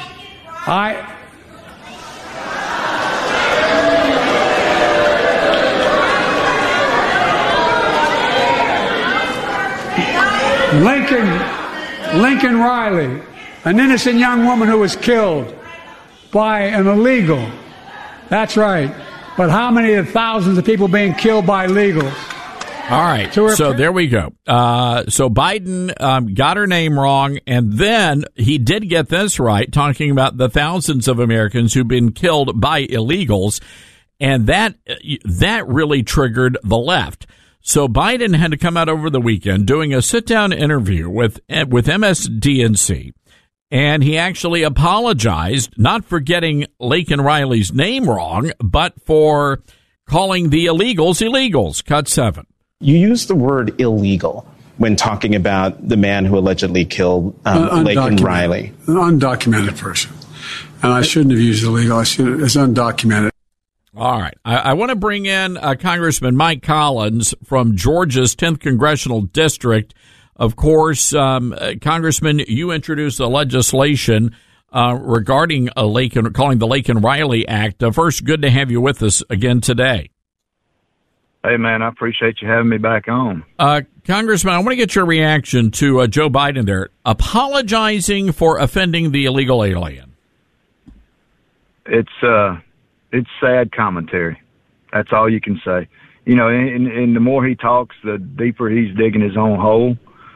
Speaker 13: Laken Riley, an innocent young woman who was killed by an illegal. That's right. But how many of thousands of people being killed by illegals?
Speaker 2: All right. So there we go. So Biden got her name wrong, and then he did get this right, talking about the thousands of Americans who've been killed by illegals, and that really triggered the left. So Biden had to come out over the weekend doing a sit-down interview with MSDNC, and he actually apologized, not for getting Laken Riley's name wrong, but for calling the illegals. Cut 7.
Speaker 16: You use the word illegal when talking about the man who allegedly killed Laken Riley.
Speaker 13: An undocumented person. And I shouldn't have used illegal. It's undocumented.
Speaker 2: All right. I want to bring in Congressman Mike Collins from Georgia's 10th Congressional District. Of course, Congressman, you introduced the legislation regarding calling the Laken Riley Act. First, good to have you with us again today.
Speaker 17: Hey, man, I appreciate you having me back on.
Speaker 2: Congressman, I want to get your reaction to Joe Biden there, apologizing for offending the illegal alien.
Speaker 17: It's sad commentary. That's all you can say. and the more he talks, the deeper he's digging his own hole.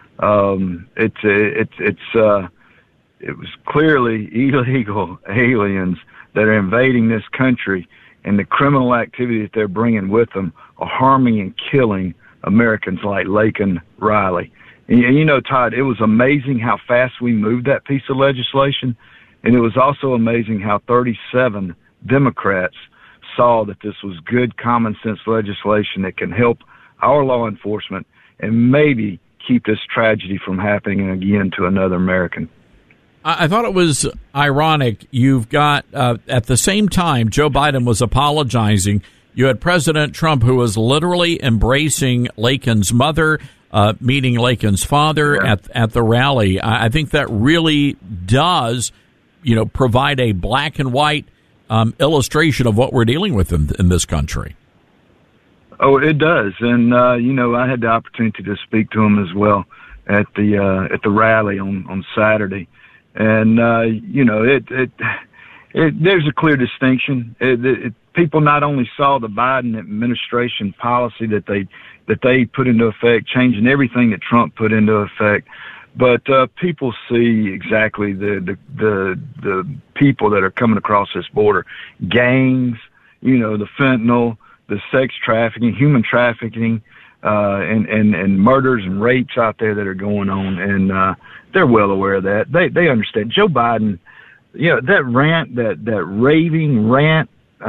Speaker 17: It was clearly illegal aliens that are invading this country, and the criminal activity that they're bringing with them are harming and killing Americans like Laken Riley. And Todd, it was amazing how fast we moved that piece of legislation, and it was also amazing how 37 Democrats saw that this was good common sense legislation that can help our law enforcement and maybe keep this tragedy from happening again to another American.
Speaker 2: I thought it was ironic. You've got, at the same time, Joe Biden was apologizing. You had President Trump, who was literally embracing Laken's mother, meeting Laken's father at the rally. I think that really does, provide a black and white illustration of what we're dealing with in this country.
Speaker 17: Oh, it does. And, I had the opportunity to speak to him as well at the rally on Saturday. And, there's a clear distinction. People not only saw the Biden administration policy that they put into effect, changing everything that Trump put into effect, but people see exactly the people that are coming across this border, gangs, the fentanyl, the sex trafficking, human trafficking, and murders and rapes out there that are going on, and they're well aware of that. They understand. Joe Biden, that rant, that raving rant,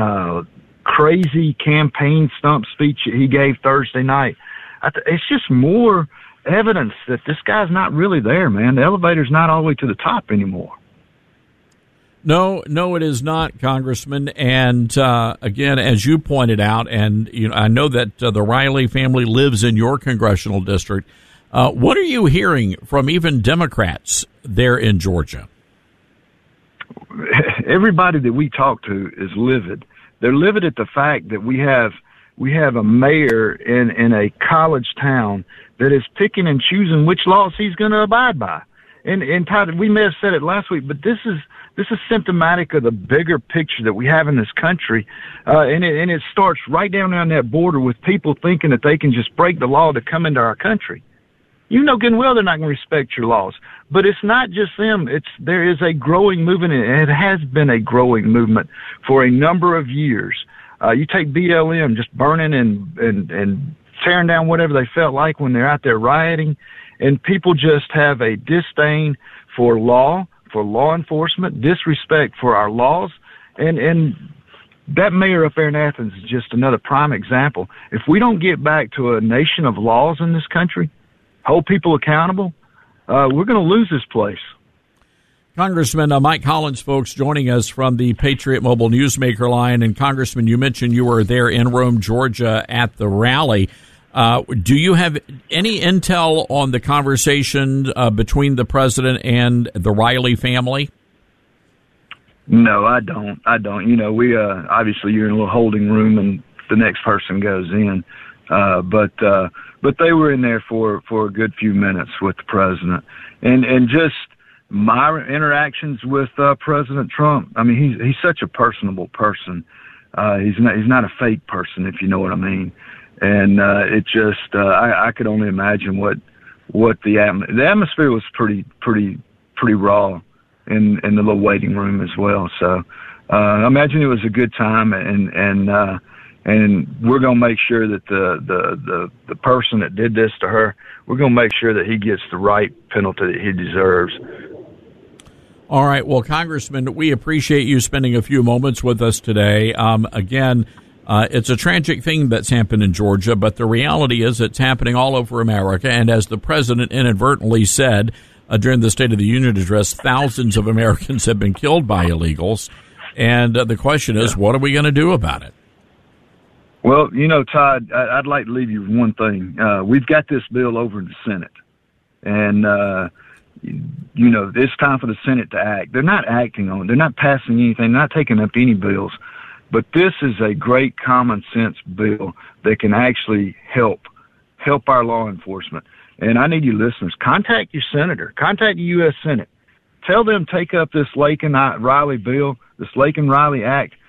Speaker 17: crazy campaign stump speech he gave Thursday night, it's just more evidence that this guy's not really there, man. The elevator's not all the way to the top anymore.
Speaker 2: No, it is not, Congressman. And again, as you pointed out, and I know that the Riley family lives in your congressional district. What are you hearing from even Democrats there in Georgia?
Speaker 17: Everybody that we talk to is livid. They're livid at the fact that we have a mayor in a college town that is picking and choosing which laws he's going to abide by. And Todd, we may have said it last week, but this is symptomatic of the bigger picture that we have in this country, and it starts right down that border with people thinking that they can just break the law to come into our country. You know good and well they're not going to respect your laws. But it's not just them. There is a growing movement, and it has been a growing movement for a number of years. You take BLM just burning and tearing down whatever they felt like when they're out there rioting, and people just have a disdain for law enforcement, disrespect for our laws, and that mayor up there in Athens is just another prime example. If we don't get back to a nation of laws in this country, hold people accountable, we're going to lose this place.
Speaker 2: Congressman Mike Collins, folks, joining us from the Patriot Mobile Newsmaker line. And Congressman, you mentioned you were there in Rome, Georgia at the rally. Do you have any intel on the conversation between the president and the Riley family?
Speaker 17: No, I don't. We obviously you're in a little holding room and the next person goes in. But they were in there for a good few minutes with the president, and just my interactions with President Trump. I mean, he's such a personable person. He's not a fake person, if you know what I mean. And it just I could only imagine what the atmosphere was pretty raw in the little waiting room as well. So I imagine it was a good time, and we're going to make sure that the person that did this to her, we're going to make sure that he gets the right penalty that he deserves.
Speaker 2: All right. Well, Congressman, we appreciate you spending a few moments with us today. Again, it's a tragic thing that's happened in Georgia, but the reality is it's happening all over America. And as the president inadvertently said during the State of the Union address, thousands of Americans have been killed by illegals. And the question is, what are we going to do about it?
Speaker 17: Well, Todd, I'd like to leave you with one thing. We've got this bill over in the Senate, and, it's time for the Senate to act. They're not acting on it. They're not passing anything. They're not taking up any bills. But this is a great common sense bill that can actually help our law enforcement. And I need you listeners, contact your senator, contact the U.S. Senate. Tell them take up this Laken Riley bill, this Laken Riley Act,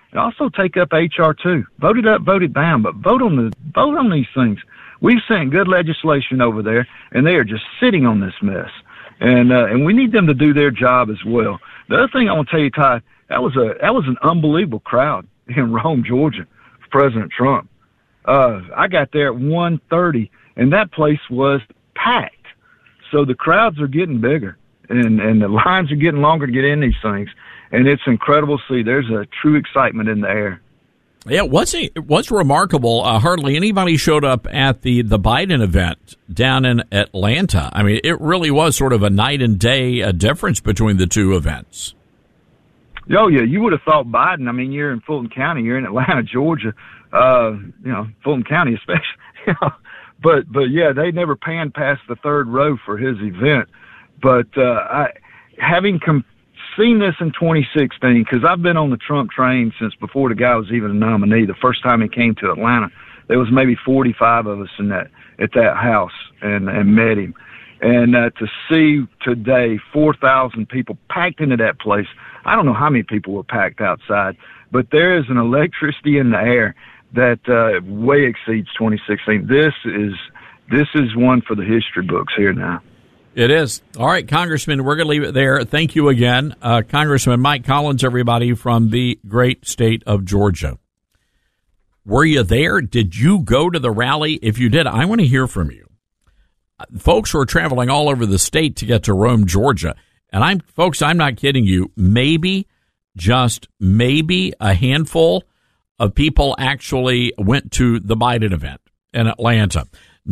Speaker 17: And also take up HR 2. Vote it up, vote it down, but vote on these things. We've sent good legislation over there, and they are just sitting on this mess. And we need them to do their job as well. The other thing I want to tell you, Todd, that was an unbelievable crowd in Rome, Georgia, for President Trump. I got there at 1:30, and that place was packed. So the crowds are getting bigger, and the lines are getting longer to get in these things. And it's incredible to see. There's a true excitement in the air.
Speaker 2: Yeah, what's remarkable, hardly anybody showed up at the Biden event down in Atlanta. I mean, it really was sort of a night and day difference between the two events.
Speaker 17: Oh, yeah, you would have thought Biden. I mean, you're in Fulton County. You're in Atlanta, Georgia, Fulton County especially. But yeah, they never panned past the third row for his event. But having seen this in 2016, because I've been on the Trump train since before the guy was even a nominee. The first time he came to Atlanta, there was maybe 45 of us at that house and met him. And to see today 4,000 people packed into that place, I don't know how many people were packed outside, but there is an electricity in the air that way exceeds 2016. This is one for the history books here now.
Speaker 2: It is. All right, Congressman, we're going to leave it there. Thank you again. Congressman Mike Collins, everybody, from the great state of Georgia. Were you there? Did you go to the rally? If you did, I want to hear from you. Folks who are traveling all over the state to get to Rome, Georgia. And I'm not kidding you. Maybe, just maybe, a handful of people actually went to the Biden event in Atlanta.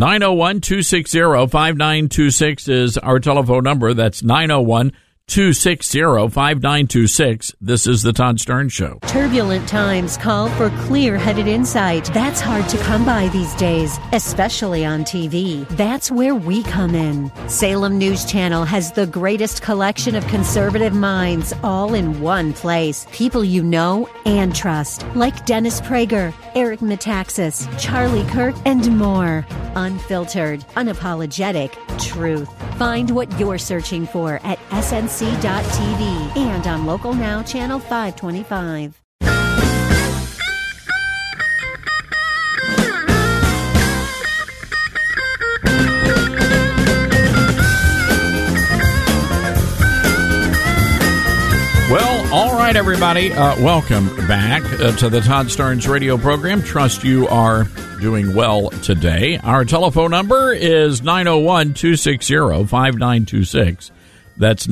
Speaker 2: 901-260-5926 is our telephone number. That's 901-260-5926. This is the Todd Stern Show.
Speaker 18: Turbulent times call for clear-headed insight. That's hard to come by these days, especially on TV. That's where we come in. Salem News Channel has the greatest collection of conservative minds all in one place. People you know and trust, like Dennis Prager, Eric Metaxas, Charlie Kirk, and more. Unfiltered, unapologetic truth. Find what you're searching for at snc.tv and on Local Now Channel 525.
Speaker 2: Well, all right, everybody. Welcome back to the Todd Starnes radio program. Trust you are doing well today. Our telephone number is 901-260-5926. That's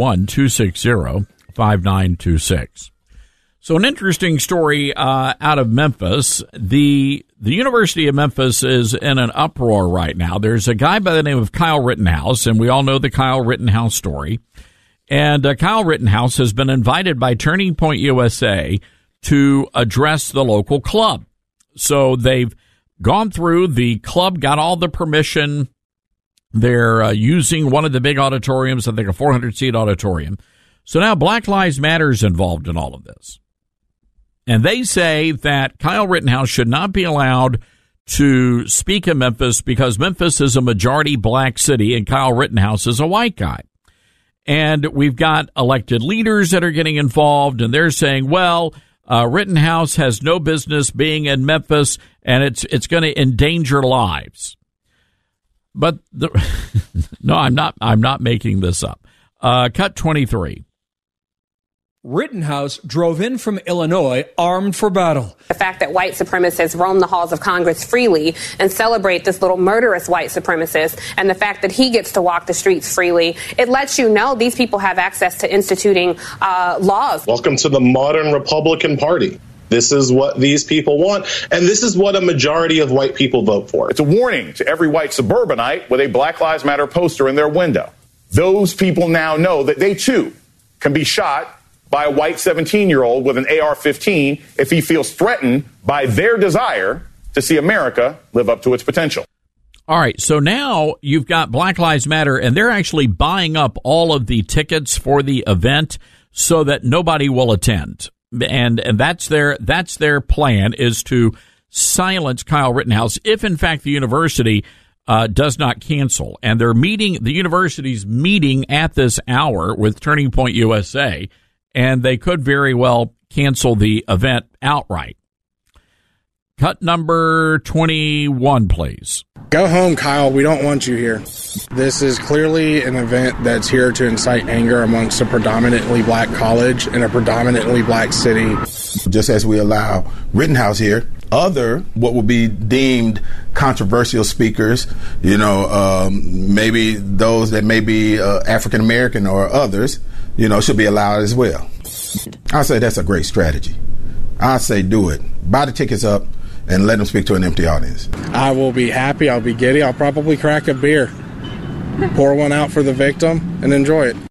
Speaker 2: 901-260-5926. So an interesting story out of Memphis. The University of Memphis is in an uproar right now. There's a guy by the name of Kyle Rittenhouse, and we all know the Kyle Rittenhouse story. And Kyle Rittenhouse has been invited by Turning Point USA to address the local club. So they've gone through, the club got all the permission. They're using one of the big auditoriums, I think a 400-seat auditorium. So now Black Lives Matter is involved in all of this. And they say that Kyle Rittenhouse should not be allowed to speak in Memphis because Memphis is a majority black city and Kyle Rittenhouse is a white guy. And we've got elected leaders that are getting involved, and they're saying, well, Rittenhouse has no business being in Memphis, and it's going to endanger lives. But no, I'm not making this up. Cut 23.
Speaker 19: Rittenhouse drove in from Illinois armed for battle.
Speaker 20: The fact that white supremacists roam the halls of Congress freely and celebrate this little murderous white supremacist, and the fact that he gets to walk the streets freely, it lets you know these people have access to instituting laws.
Speaker 21: Welcome to the modern Republican Party. This is what these people want, and this is what a majority of white people vote for.
Speaker 22: It's a warning to every white suburbanite with a Black Lives Matter poster in their window. Those people now know that they, too, can be shot by a white 17-year-old with an AR-15 if he feels threatened by their desire to see America live up to its potential.
Speaker 2: All right, so now you've got Black Lives Matter, and they're actually buying up all of the tickets for the event so that nobody will attend. And that's their plan, is to silence Kyle Rittenhouse if, in fact, the university does not cancel. And the university's meeting at this hour with Turning Point USA, and they could very well cancel the event outright. Cut number 21, please.
Speaker 1: Go home, Kyle. We don't want you here. This is clearly an event that's here to incite anger amongst a predominantly black college in a predominantly black city.
Speaker 7: Just as we allow Rittenhouse here, other what will be deemed controversial speakers, maybe those that may be African American or others, should be allowed as well. I say that's a great strategy. I say do it. Buy the tickets up and let them speak to an empty audience.
Speaker 1: I will be happy. I'll be giddy. I'll probably crack a beer, pour one out for the victim, and enjoy it.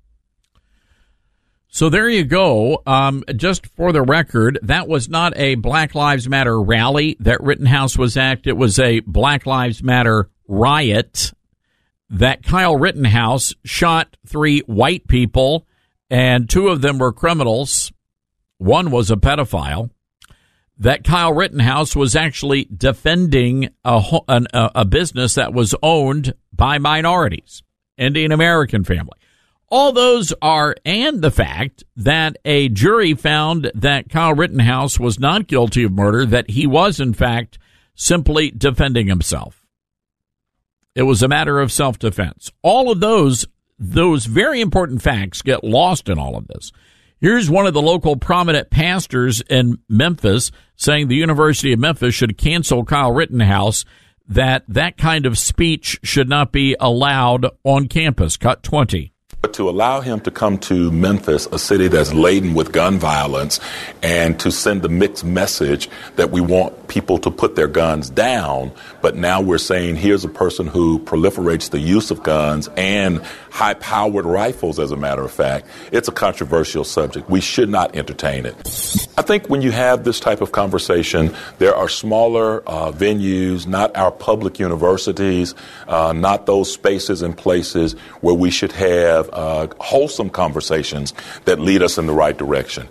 Speaker 2: So there you go. Just for the record, that was not a Black Lives Matter rally that Rittenhouse was at. It was a Black Lives Matter riot that Kyle Rittenhouse shot 3 white people, and 2 of them were criminals. One was a pedophile. That Kyle Rittenhouse was actually defending a business that was owned by minorities, Indian American family. All those are, and the fact that a jury found that Kyle Rittenhouse was not guilty of murder, that he was, in fact, simply defending himself. It was a matter of self-defense. All of those very important facts get lost in all of this. Here's one of the local prominent pastors in Memphis saying the University of Memphis should cancel Kyle Rittenhouse, that kind of speech should not be allowed on campus. Cut 20.
Speaker 23: But to allow him to come to Memphis, a city that's laden with gun violence, and to send a mixed message that we want people to put their guns down, but now we're saying here's a person who proliferates the use of guns and high-powered rifles, as a matter of fact. It's a controversial subject. We should not entertain it. I think when you have this type of conversation, there are smaller venues, not our public universities, not those spaces and places where we should have wholesome conversations that lead us in the right direction.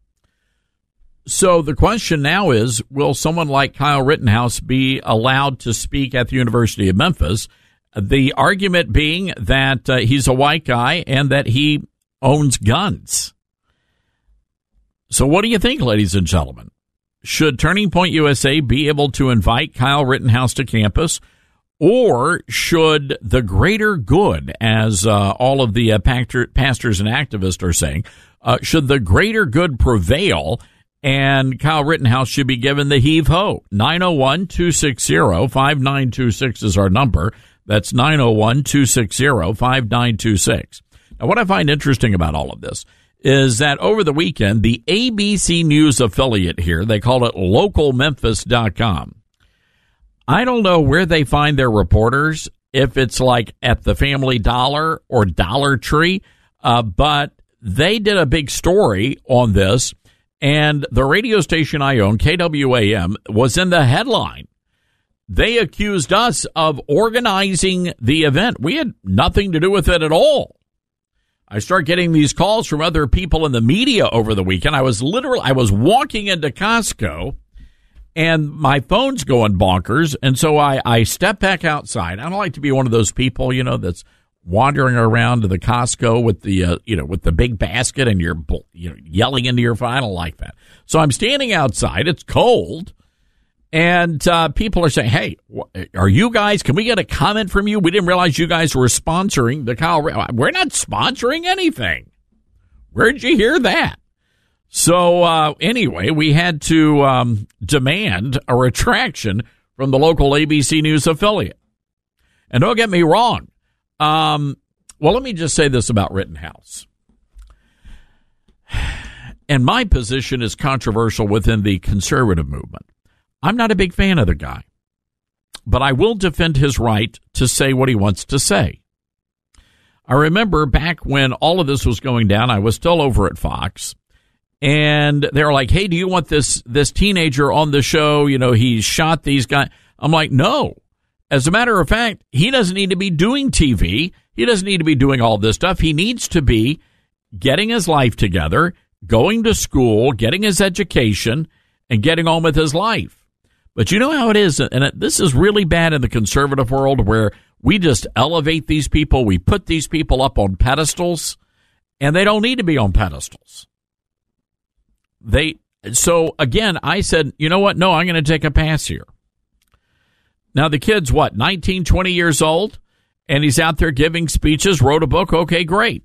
Speaker 2: So the question now is, will someone like Kyle Rittenhouse be allowed to speak at the University of Memphis? The argument being that he's a white guy and that he owns guns. So what do you think, ladies and gentlemen? Should Turning Point USA be able to invite Kyle Rittenhouse to campus? Or should the greater good, as all of the pastors and activists are saying, should the greater good prevail and Kyle Rittenhouse should be given the heave-ho? 901-260-5926 is our number. That's 901-260-5926. Now, what I find interesting about all of this is that over the weekend, the ABC News affiliate here, they call it localmemphis.com. I don't know where they find their reporters, if it's like at the Family Dollar or Dollar Tree, but they did a big story on this, and the radio station I own, KWAM, was in the headline. They accused us of organizing the event. We had nothing to do with it at all. I start getting these calls from other people in the media over the weekend. I was walking into Costco, and my phone's going bonkers, and so I step back outside. I don't like to be one of those people, that's wandering around to the Costco with the with the big basket and you're yelling into your phone. I don't like that. So I'm standing outside. It's cold, and people are saying, "Hey, are you guys? Can we get a comment from you? We didn't realize you guys were sponsoring the Kyle. We're not sponsoring anything. Where'd you hear that?" So anyway, we had to demand a retraction from the local ABC News affiliate. And don't get me wrong. Well, let me just say this about Rittenhouse. And my position is controversial within the conservative movement. I'm not a big fan of the guy, but I will defend his right to say what he wants to say. I remember back when all of this was going down, I was still over at Fox. And they were like, "Hey, do you want this teenager on the show? He shot these guys." I'm like, no. As a matter of fact, he doesn't need to be doing TV. He doesn't need to be doing all this stuff. He needs to be getting his life together, going to school, getting his education, and getting on with his life. But you know how it is, and this is really bad in the conservative world where we just elevate these people. We put these people up on pedestals, and they don't need to be on pedestals. So again, I said, you know what? No, I'm going to take a pass here. Now the kid's 19, 20 years old, and he's out there giving speeches, wrote a book. Okay, great.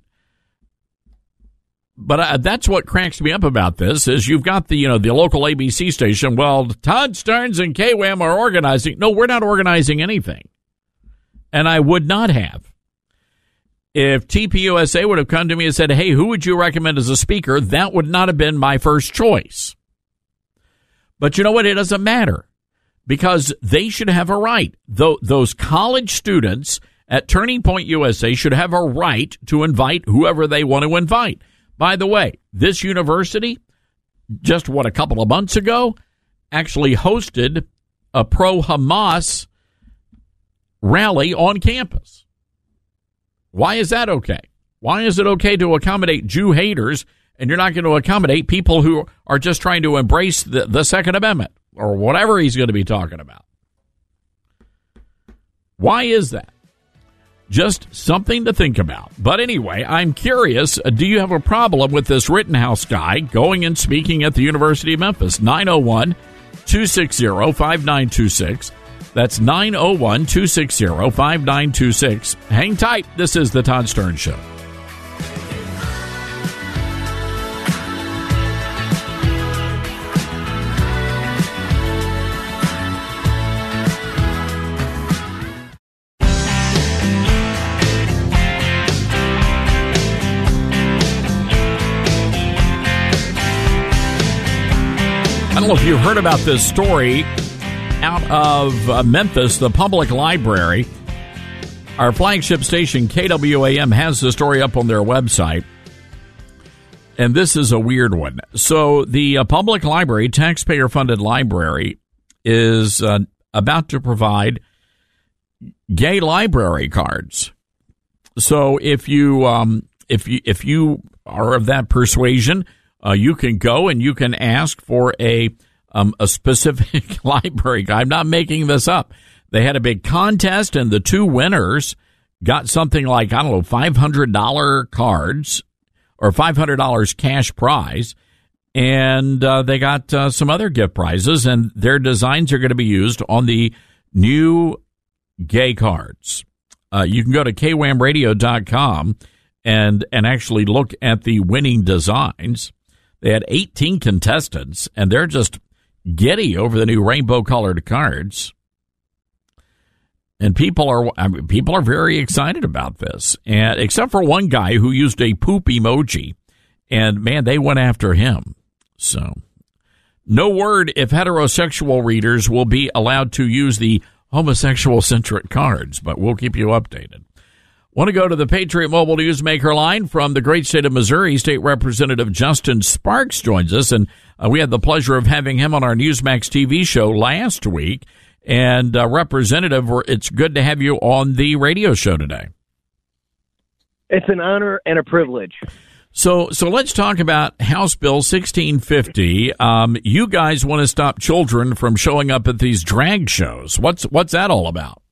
Speaker 2: But that's what cracks me up about this is you've got the local ABC station. Well, Todd Starnes and KWAM are organizing. No, we're not organizing anything. And I would not have. If TPUSA would have come to me and said, hey, who would you recommend as a speaker? That would not have been my first choice. But you know what? It doesn't matter because they should have a right. Those college students at Turning Point USA should have a right to invite whoever they want to invite. By the way, this university, just a couple of months ago, actually hosted a pro-Hamas rally on campus. Why is that okay? Why is it okay to accommodate Jew haters and you're not going to accommodate people who are just trying to embrace the Second Amendment or whatever he's going to be talking about? Why is that? Just something to think about. But anyway, I'm curious, do you have a problem with this Rittenhouse guy going and speaking at the University of Memphis? 901-260-5926. That's 901-260-5926. Hang tight. This is the Todd Starnes Show. I don't know if you've heard about this story out of Memphis, the public library. Our flagship station, KWAM, has the story up on their website. And this is a weird one. So the public library, taxpayer-funded library, is about to provide gay library cards. So if you are of that persuasion, you can go and you can ask for a specific library. I'm not making this up. They had a big contest, and the two winners got something like, $500 cards or $500 cash prize, and they got some other gift prizes, and their designs are going to be used on the new gay cards. You can go to kwamradio.com and actually look at the winning designs. They had 18 contestants, and they're just giddy over the new rainbow-colored cards. And people are very excited about this, and except for one guy who used a poop emoji, and man, they went after him. So, no word if heterosexual readers will be allowed to use the homosexual-centric cards, but we'll keep you updated. Want to go to the Patriot Mobile Newsmaker line from the great state of Missouri. State Representative Justin Sparks joins us, and we had the pleasure of having him on our Newsmax TV show last week. And Representative, it's good to have you on the radio show today.
Speaker 5: It's an honor and a privilege.
Speaker 2: So let's talk about House Bill 1650. You guys want to stop children from showing up at these drag shows. What's that all about?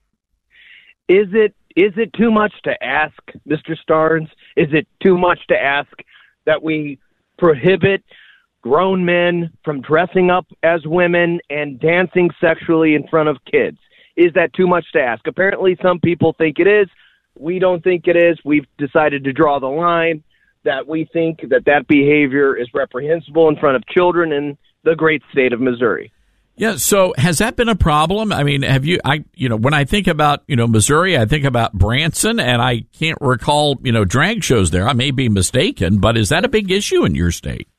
Speaker 5: Is it too much to ask, Mr. Starnes? Is it too much to ask that we prohibit grown men from dressing up as women and dancing sexually in front of kids? Is that too much to ask? Apparently some people think it is. We don't think it is. We've decided to draw the line that we think that behavior is reprehensible in front of children in the great state of Missouri.
Speaker 2: Yeah, so has that been a problem? I mean, when I think about, Missouri, I think about Branson, and I can't recall, drag shows there. I may be mistaken, but is that a big issue in your state?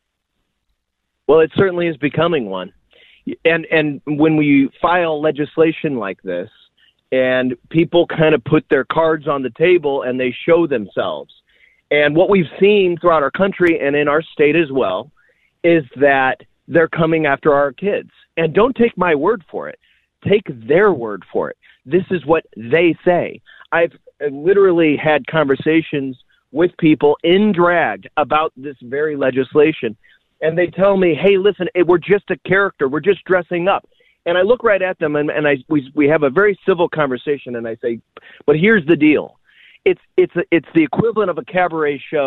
Speaker 5: Well, it certainly is becoming one. And when we file legislation like this, and people kind of put their cards on the table and they show themselves. And what we've seen throughout our country and in our state as well is that they're coming after our kids. And don't take my word for it. Take their word for it. This is what they say. I've literally had conversations with people in drag about this very legislation. And they tell me, hey, listen, we're just a character. We're just dressing up. And I look right at them and we have a very civil conversation. And I say, but here's the deal. It's the equivalent of a cabaret show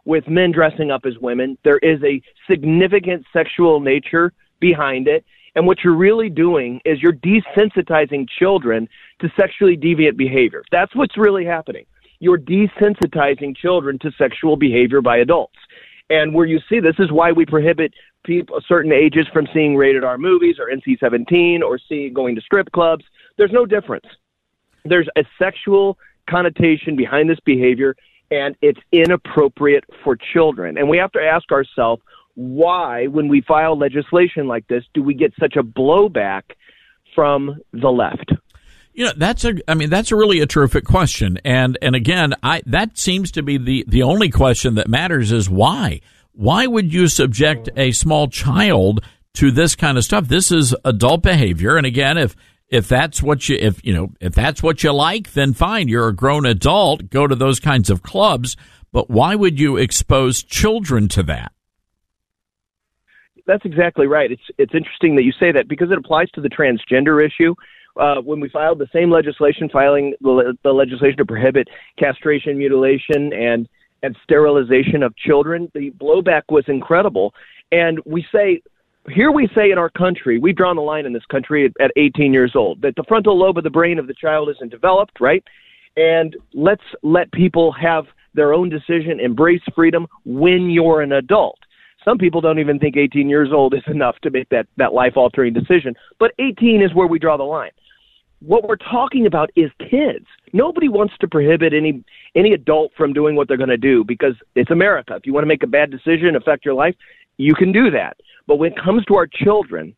Speaker 5: with men dressing up as women. There is a significant sexual nature behind it. And what you're really doing is you're desensitizing children to sexually deviant behavior. That's what's really happening. You're desensitizing children to sexual behavior by adults. And where you see this is why we prohibit people certain ages from seeing rated R movies or NC-17 or going to strip clubs. There's no difference. There's a sexual connotation behind this behavior, and it's inappropriate for children. And we have to ask ourselves, why, when we file legislation like this, do we get such a blowback from the left?
Speaker 2: You know, that's really a terrific question. And again, that seems to be the only question that matters is why? Why would you subject a small child to this kind of stuff? This is adult behavior. And again, if that's what you like, then fine. You're a grown adult. Go to those kinds of clubs. But why would you expose children to that?
Speaker 5: That's exactly right. It's interesting that you say that because it applies to the transgender issue. When we filed the same legislation, filing the legislation to prohibit castration, mutilation, and sterilization of children, the blowback was incredible. And we say in our country, we've drawn the line in this country at 18 years old, that the frontal lobe of the brain of the child isn't developed, right? And let's let people have their own decision, embrace freedom when you're an adult. Some people don't even think 18 years old is enough to make that life-altering decision, but 18 is where we draw the line. What we're talking about is kids. Nobody wants to prohibit any adult from doing what they're going to do because it's America. If you want to make a bad decision, affect your life, you can do that. But when it comes to our children,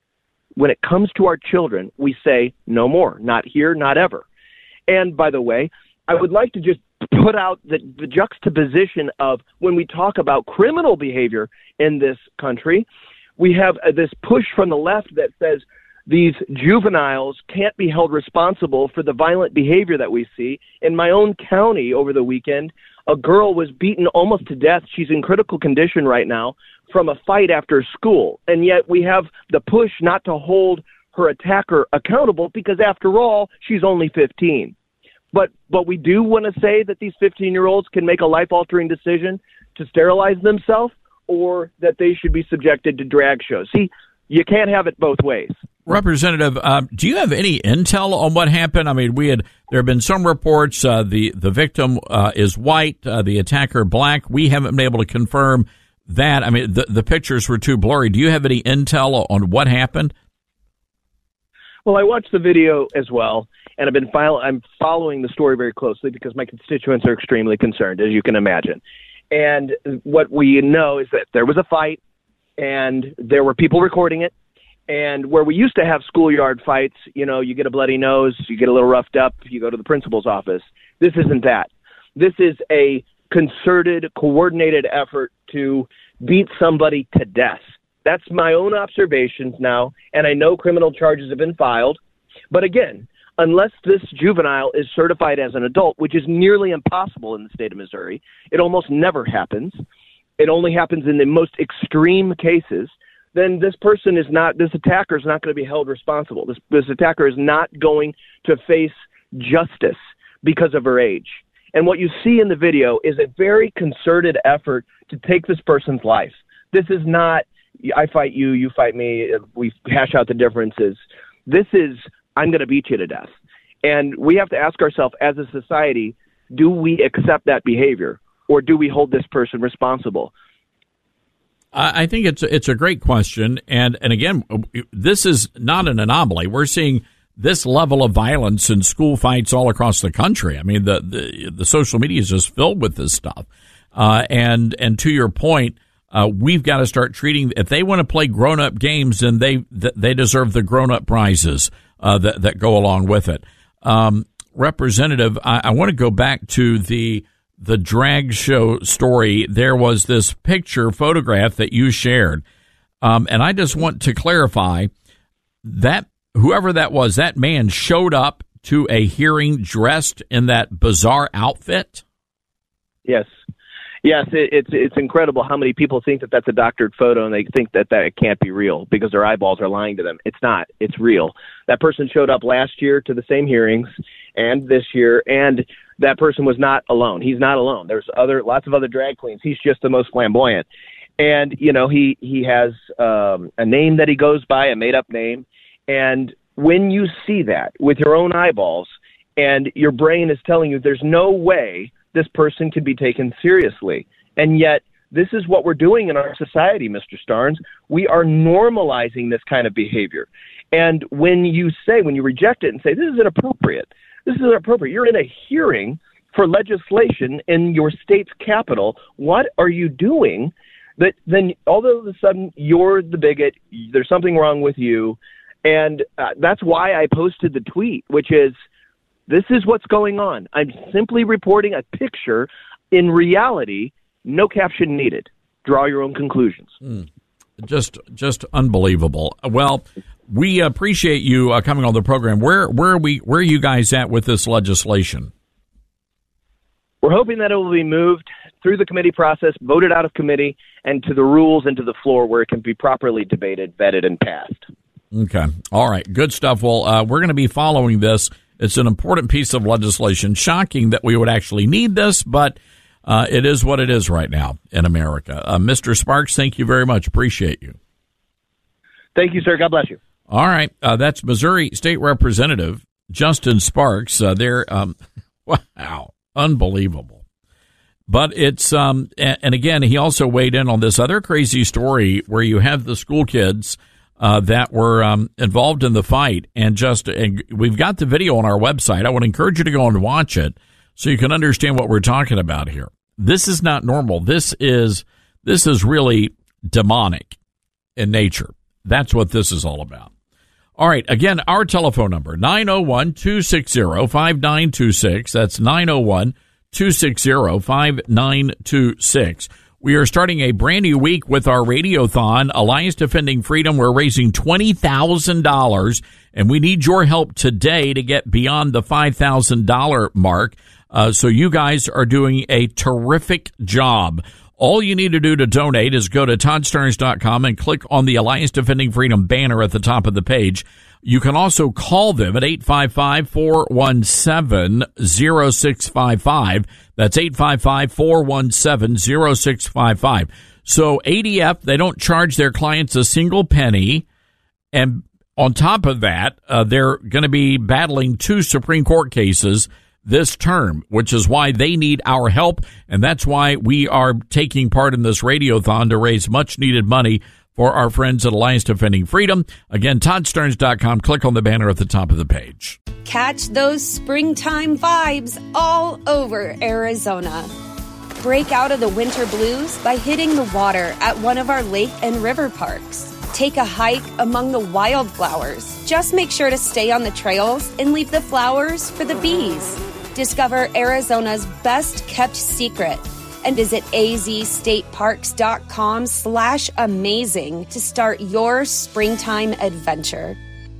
Speaker 5: we say no more, not here, not ever. And by the way, I would like to just put out the juxtaposition of when we talk about criminal behavior in this country, we have this push from the left that says these juveniles can't be held responsible for the violent behavior that we see. In my own county over the weekend, a girl was beaten almost to death. She's in critical condition right now from a fight after school. And yet we have the push not to hold her attacker accountable because, after all, she's only 15. But we do want to say that these 15-year-olds can make a life-altering decision to sterilize themselves or that they should be subjected to drag shows. See, you can't have it both ways.
Speaker 2: Representative, do you have any intel on what happened? I mean, there have been some reports the victim is white, the attacker black. We haven't been able to confirm that. I mean, the pictures were too blurry. Do you have any intel on what happened?
Speaker 5: Well, I watched the video as well, and I'm following the story very closely because my constituents are extremely concerned, as you can imagine. And what we know is that there was a fight, and there were people recording it. And where we used to have schoolyard fights, you get a bloody nose, you get a little roughed up, you go to the principal's office. This isn't that. This is a concerted, coordinated effort to beat somebody to death. That's my own observations now, and I know criminal charges have been filed. But again, unless this juvenile is certified as an adult, which is nearly impossible in the state of Missouri, it almost never happens. It only happens in the most extreme cases. Then this attacker is not going to be held responsible. This attacker is not going to face justice because of her age. And what you see in the video is a very concerted effort to take this person's life. This is not, I fight you, you fight me, we hash out the differences. This is, I'm going to beat you to death. And we have to ask ourselves as a society, do we accept that behavior or do we hold this person responsible?
Speaker 2: I think it's a great question, and again, this is not an anomaly. We're seeing this level of violence in school fights all across the country. I mean, the social media is just filled with this stuff. And to your point, we've got to start treating. If they want to play grown-up games, then they deserve the grown-up prizes that go along with it. Representative, I want to go back to the drag show story. There was this photograph that you shared. And I just want to clarify that whoever that was, that man showed up to a hearing dressed in that bizarre outfit.
Speaker 5: Yes. Yes, it's incredible how many people think that that's a doctored photo and they think that it can't be real because their eyeballs are lying to them. It's not. It's real. That person showed up last year to the same hearings, and this year, and that person was not alone. He's not alone. There's lots of other drag queens. He's just the most flamboyant. And, you know, he has a name that he goes by, a made-up name. And when you see that with your own eyeballs and your brain is telling you there's no way this person can be taken seriously, and yet this is what we're doing in our society, Mr. Starnes. We are normalizing this kind of behavior. And when you reject it and say, this is inappropriate, you're in a hearing for legislation in your state's capital. What are you doing? That then all of a sudden you're the bigot, there's something wrong with you. And that's why I posted the tweet, which is, this is what's going on. I'm simply reporting a picture. In reality, no caption needed. Draw your own conclusions.
Speaker 2: Just unbelievable. Well, we appreciate you coming on the program. Where are you guys at with this legislation?
Speaker 5: We're hoping that it will be moved through the committee process, voted out of committee, and to the rules and to the floor where it can be properly debated, vetted, and passed.
Speaker 2: Okay. All right. Good stuff. Well, we're going to be following this. It's an important piece of legislation. Shocking that we would actually need this, but it is what it is right now in America. Mr. Sparks, thank you very much. Appreciate you.
Speaker 5: Thank you, sir. God bless you.
Speaker 2: All right. That's Missouri State Representative Justin Sparks. Wow. Unbelievable. But it's, and again, he also weighed in on this other crazy story where you have the school kids that were involved in the fight. And we've got the video on our website. I would encourage you to go and watch it so you can understand what we're talking about here. This is not normal. This is really demonic in nature. That's what this is all about. All right. Again, our telephone number, 901-260-5926. That's 901-260-5926. We are starting a brand new week with our Radiothon, Alliance Defending Freedom. We're raising $20,000, and we need your help today to get beyond the $5,000 mark. So you guys are doing a terrific job. All you need to do to donate is go to ToddStarnes.com and click on the Alliance Defending Freedom banner at the top of the page. You can also call them at 855-417-0655. That's 855-417-0655. So ADF, they don't charge their clients a single penny. And on top of that, they're going to be battling 2 Supreme Court cases this term, which is why they need our help, and that's why we are taking part in this Radiothon to raise much-needed money for our friends at Alliance Defending Freedom. Again, ToddStarnes.com. Click on the banner at the top of the page.
Speaker 6: Catch those springtime vibes all over Arizona. Break out of the winter blues by hitting the water at one of our lake and river parks. Take a hike among the wildflowers. Just make sure to stay on the trails and leave the flowers for the bees. Discover Arizona's best-kept secret and visit azstateparks.com/amazing to start your springtime adventure.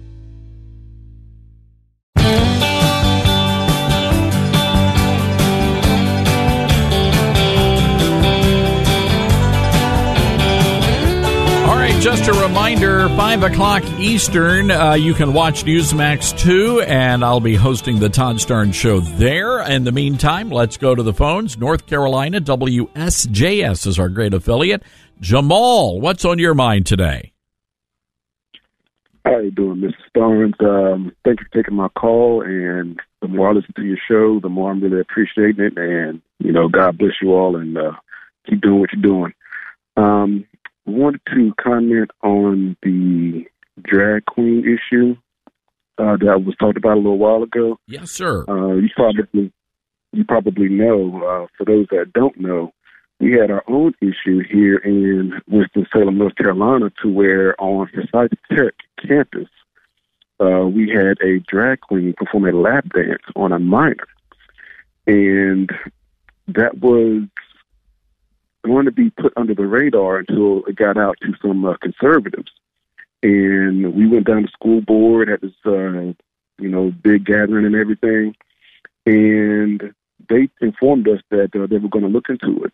Speaker 2: Just a reminder, 5 o'clock Eastern, you can watch Newsmax 2, and I'll be hosting the Todd Starnes Show there. In the meantime, let's go to the phones. North Carolina, WSJS is our great affiliate. Jamal, what's on your mind today?
Speaker 8: How you doing, Mr. Starnes? Thank you for taking my call, and the more I listen to your show, the more I'm really appreciating it, and, God bless you all, and keep doing what you're doing. Wanted to comment on the drag queen issue that was talked about a little while ago.
Speaker 2: Yes, sir.
Speaker 8: You probably know. For those that don't know, we had our own issue here in Winston-Salem, North Carolina, to where on Forsyth Tech campus, we had a drag queen perform a lap dance on a minor, and that was going to be put under the radar until it got out to some conservatives. And we went down to school board, had this, big gathering and everything. And they informed us that they were going to look into it.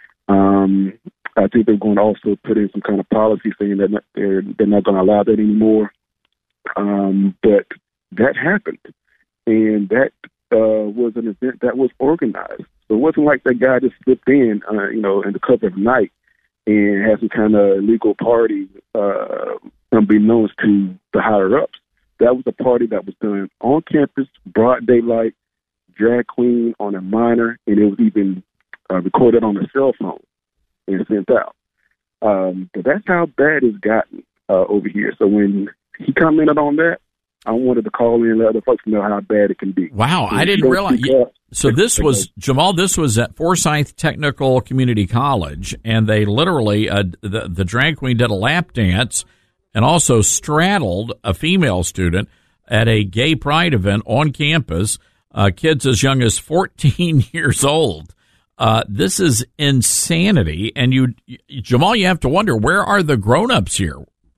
Speaker 8: I think they're going to also put in some kind of policy saying that they're not going to allow that anymore. But that happened. And that was an event that was organized. So it wasn't like that guy just slipped in, in the cover of night and had some kind of illegal party unbeknownst to the higher-ups. That was a party that was done on campus, broad daylight, drag queen on a minor, and it was even recorded on a cell phone and sent out. But that's how bad it's gotten over here. So when he commented on that, I wanted to call in and let other folks know how bad it can be.
Speaker 2: Wow, I didn't realize. So this was, Jamal, this was at Forsyth Technical Community College, and they literally, the drag queen did a lap dance and also straddled a female student at a gay pride event on campus, kids as young as 14 years old. This is insanity. And Jamal, you have to wonder, where are the grown-ups here?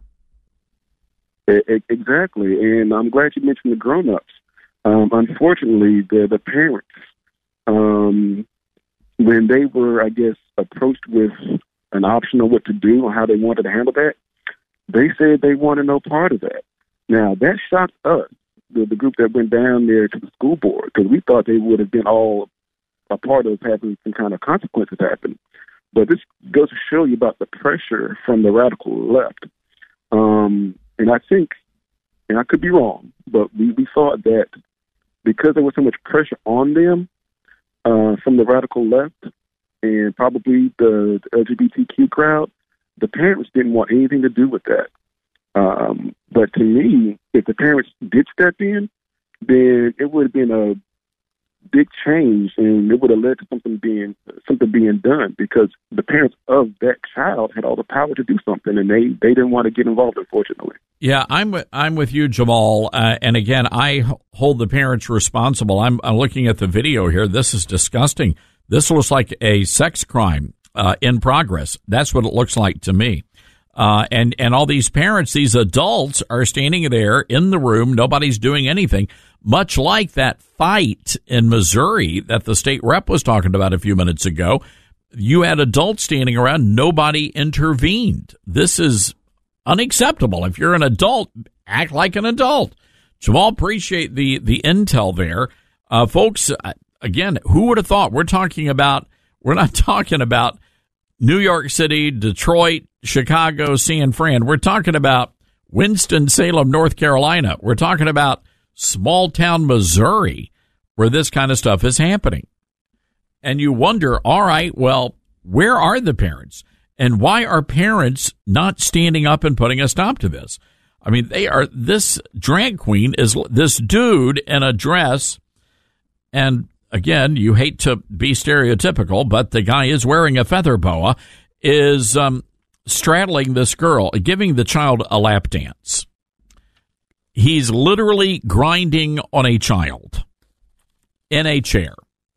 Speaker 8: Exactly, and I'm glad you mentioned the grown-ups. Unfortunately, the parents, when they were, I guess, approached with an option on what to do or how they wanted to handle that, they said they wanted no part of that. Now, that shocked us, the group that went down there to the school board, because we thought they would have been all a part of having some kind of consequences happen. But this goes to show you about the pressure from the radical left. And I think, and I could be wrong, but we thought that because there was so much pressure on them from the radical left and probably the LGBTQ crowd, the parents didn't want anything to do with that. But to me, if the parents did step in, then it would have been a big change, and it would have led to something being done, because the parents of that child had all the power to do something, and they didn't want to get involved, unfortunately.
Speaker 2: Yeah, I'm with you, Jamal. And again, I hold the parents responsible. I'm looking at the video here. This is disgusting. This looks like a sex crime in progress. That's what it looks like to me. And all these parents, these adults, are standing there in the room. Nobody's doing anything, much like that fight in Missouri that the state rep was talking about a few minutes ago. You had adults standing around. Nobody intervened. This is unacceptable. If you're an adult, act like an adult. Jamal, appreciate the intel there. Folks, again, who would have thought? We're not talking about New York City, Detroit, Chicago, San Fran. We're talking about Winston-Salem, North Carolina. We're talking about small-town Missouri, where this kind of stuff is happening. And you wonder, all right, well, where are the parents? And why are parents not standing up and putting a stop to this? I mean, this drag queen is this dude in a dress, and again, you hate to be stereotypical, but the guy is wearing a feather boa, is straddling this girl, giving the child a lap dance. He's literally grinding on a child in a chair.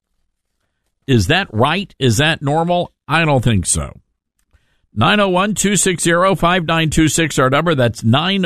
Speaker 2: Is that right? Is that normal? I don't think so. 901-260-5926, our number. That's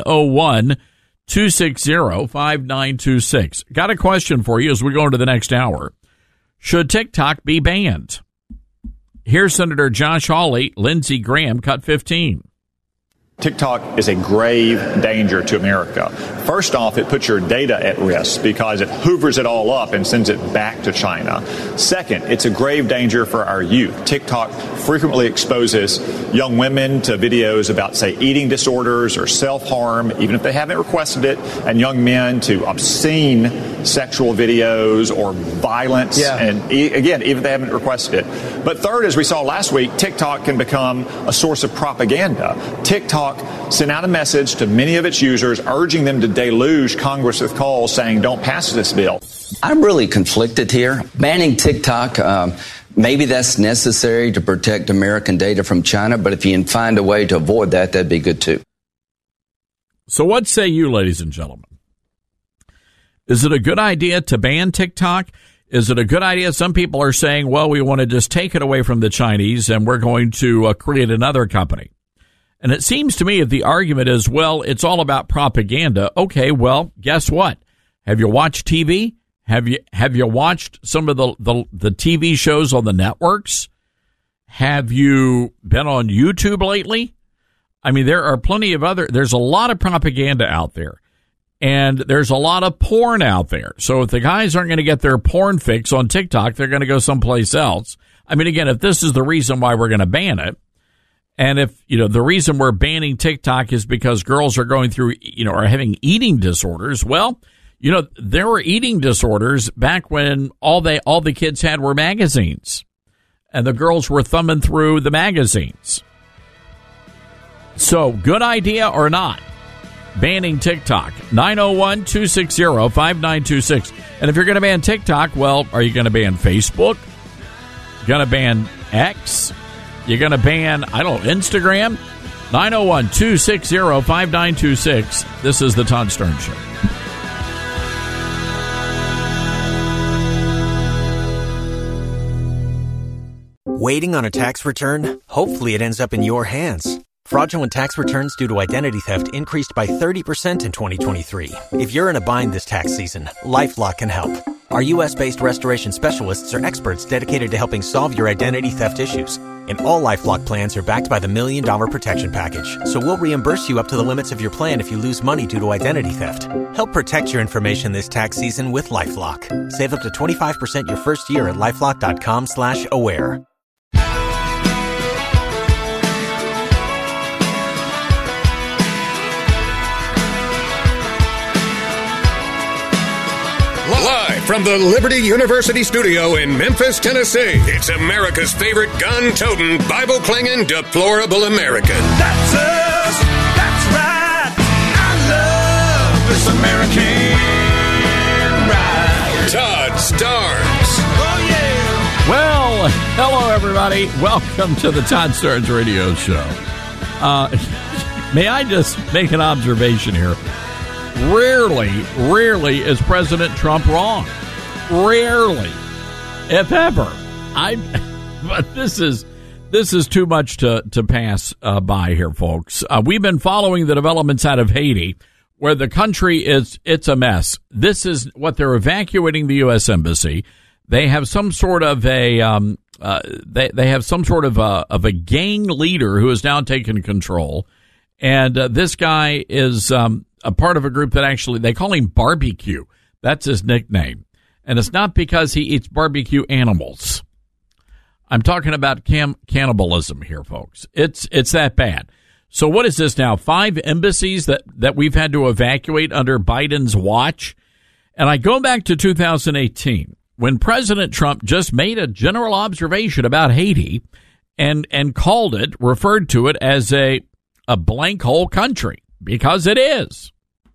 Speaker 2: 901-260-5926. Got a question for you as we go into the next hour. Should TikTok be banned? Here's Senator Josh Hawley, Lindsey Graham, Cut 15.
Speaker 9: TikTok is a grave danger to America. First off, it puts your data at risk because it hoovers it all up and sends it back to China. Second, it's a grave danger for our youth. TikTok frequently exposes young women to videos about, say, eating disorders or self-harm, even if they haven't requested it, and young men to obscene sexual videos or violence, and again, even if they haven't requested it. But third, as we saw last week, TikTok can become a source of propaganda. TikTok sent out a message to many of its users urging them to deluge Congress with calls saying, don't pass this bill.
Speaker 10: I'm really conflicted here. Banning TikTok, maybe that's necessary to protect American data from China, but if you can find a way to avoid that, that'd be good too.
Speaker 2: So what say you, ladies and gentlemen? Is it a good idea to ban TikTok? Is it a good idea? Some people are saying, well, we want to just take it away from the Chinese and we're going to create another company. And it seems to me if the argument is, well, it's all about propaganda. Okay, well, guess what? Have you watched TV? Have you watched some of the TV shows on the networks? Have you been on YouTube lately? I mean, there's a lot of propaganda out there. And there's a lot of porn out there. So if the guys aren't going to get their porn fix on TikTok, they're going to go someplace else. I mean, again, if this is the reason why we're going to ban it, and if, the reason we're banning TikTok is because girls are going through, are having eating disorders, well, there were eating disorders back when all the kids had were magazines, and the girls were thumbing through the magazines. So, good idea or not? Banning TikTok, 901-260-5926. And if you're going to ban TikTok, well, are you going to ban Facebook? Going to ban X? You're going to ban, Instagram? 901-260-5926. This is the Todd Stern Show.
Speaker 11: Waiting on a tax return? Hopefully it ends up in your hands. Fraudulent tax returns due to identity theft increased by 30% in 2023. If you're in a bind this tax season, LifeLock can help. Our U.S.-based restoration specialists are experts dedicated to helping solve your identity theft issues. And all LifeLock plans are backed by the $1 Million Protection Package. So we'll reimburse you up to the limits of your plan if you lose money due to identity theft. Help protect your information this tax season with LifeLock. Save up to 25% your first year at LifeLock.com/aware.
Speaker 3: Live from the Liberty University studio in Memphis, Tennessee, it's America's favorite gun-toting, Bible-clinging, deplorable American.
Speaker 4: That's us. That's right. I love this American ride.
Speaker 3: Todd Starnes.
Speaker 4: Oh, yeah.
Speaker 2: Well, hello, everybody. Welcome to the Todd Starnes Radio Show. May I just make an observation here? Rarely is President Trump wrong. Rarely, if ever. But this is too much to pass by here, folks. We've been following the developments out of Haiti, where the country it's a mess. This is what they're evacuating the U.S. Embassy. They have some sort of a they have some sort of a gang leader who has now taken control, and this guy is a part of a group that actually, they call him Barbecue. That's his nickname. And it's not because he eats barbecue animals. I'm talking about cannibalism here, folks. It's that bad. So what is this now? 5 embassies that we've had to evacuate under Biden's watch? And I go back to 2018 when President Trump just made a general observation about Haiti and referred to it as a blank hole country. Because it is.